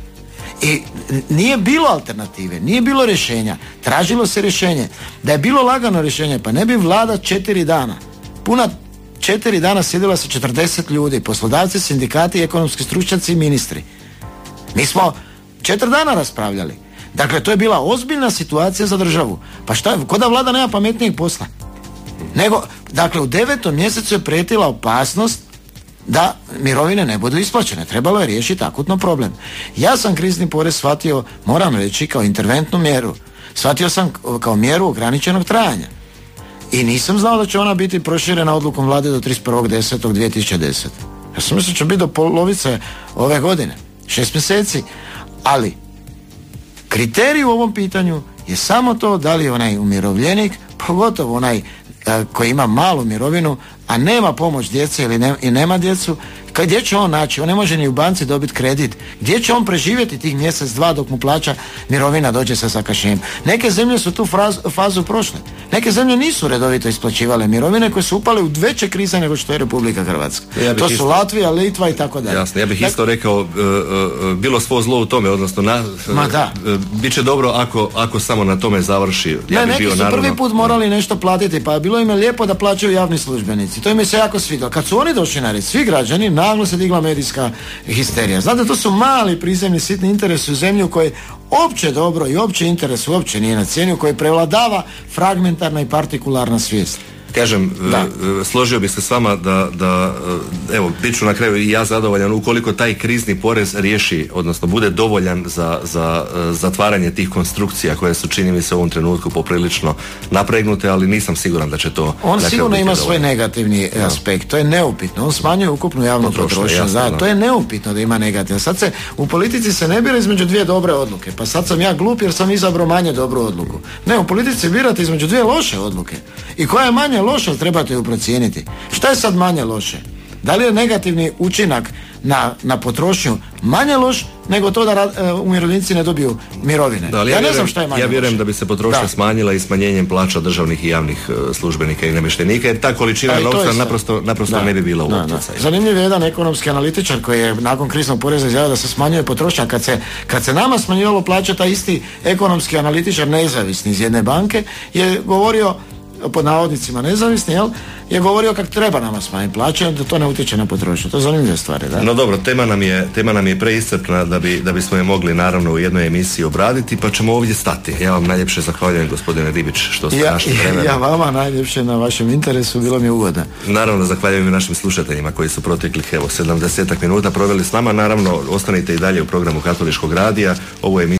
I nije bilo alternative, nije bilo rješenja. Tražilo se rješenje. Da je bilo lagano rješenje, pa ne bi vlada četiri dana, puna četiri dana sjedila sa četrdeset ljudi, poslodavci, sindikati, ekonomski stručnjaci i ministri. Mi smo četiri dana raspravljali. Dakle, to je bila ozbiljna situacija za državu. Pa šta, ko da vlada nema pametnijeg posla? Nego, dakle, u devetom mjesecu je prijetila opasnost da mirovine ne budu isplaćene. Trebalo je riješiti akutno problem. Ja sam krizni porez shvatio, moram reći, kao interventnu mjeru. Shvatio sam kao mjeru ograničenog trajanja. I nisam znao da će ona biti proširena odlukom vlade do trideset prvog desetog dvije tisuće desete. Ja sam mislio da će biti do polovice ove godine. Šest mjeseci. Ali kriterij u ovom pitanju je samo to da li je onaj umirovljenik, pogotovo onaj a, koji ima malu mirovinu, a nema pomoć djece ili ne, i nema djecu, gdje će on naći? On ne može ni u banci dobiti kredit. Gdje će on preživjeti tih mjesec, dva dok mu plaća mirovina dođe sa zakašnjenjem? Neke zemlje su tu fraz, fazu prošle. Neke zemlje nisu redovito isplaćivale mirovine koje su upale u veće krize nego što je Republika Hrvatska. Ja to su isto, Latvija, Litva i tako dalje. Jasno, ja bih isto rekao, uh, uh, bilo svo zlo u tome, odnosno na, Ma da. Uh, bit će dobro ako, ako samo na tome završi. Ja ne, neki bio, su naravno, prvi put morali nešto platiti, pa bilo im je lijepo da plaćaju javni službenici. To im je se jako svidjelo. Kad su oni došli na red, svi građani, naglo se digla medijska histerija. Znate, to su mali prizemni sitni interesi u zemlji u kojoj opće dobro i opće interes uopće nije na cijeni, u kojoj prevladava fragmentarna i partikularna svijest. Kažem, da. složio bih se s vama da, da evo, bit ću na kraju i ja zadovoljan ukoliko taj krizni porez riješi, odnosno bude dovoljan za, za zatvaranje tih konstrukcija koje su, čini mi se, u ovom trenutku poprilično napregnute, ali nisam siguran da će to... On sigurno ima svoj negativni no. aspekt, to je neupitno, on smanjuje ukupnu javnu potrošnju, da, to je neupitno da ima negativno. Sad se, u politici se ne bira između dvije dobre odluke, pa sad sam ja glup jer sam izabrao manje dobru odluku. Ne, u politici birate između dvije loše odluke. I koja je manje loše, trebate ju procijeniti. Šta je sad manje loše? Da li je negativni učinak na, na potrošnju manje loš nego to da uh, umirovljenici ne dobiju mirovine? Da, ja, ja ne vjerujem, znam šta je manje. Ja vjerujem loše. Da bi se potrošnja da. smanjila i smanjenjem plaća državnih i javnih uh, službenika i namještenika, jer ta količina da, novca naprosto, naprosto da. ne bi bila u utjecaju. Zanimljiv je jedan ekonomski analitičar koji je nakon kriznog poreza izjavio da se smanjuje potrošnja. Kad se, kad se nama smanjivalo plaća, taj isti ekonomski analitičar, nezavisni iz jedne banke, je govorio, pod navodnicima nezavisni, jel, je govorio kako treba nama smanjiti plaće, da to ne utječe na potrošnju. To je zanimljive stvari, da? No dobro, tema nam je, tema nam je preiscrpna da bi, da bismo je mogli naravno u jednoj emisiji obraditi, pa ćemo ovdje stati. Ja vam najljepše zahvaljujem, gospodine Ribić, što ste ja, našli vremena. Ja vama najljepše na vašem interesu, bilo mi je ugoda. Naravno, zahvaljujem i našim slušateljima koji su proteklih, evo, sedamdesetak minuta proveli s nama. Naravno, ostanite i dalje u programu Katoličkog radija. Ovo je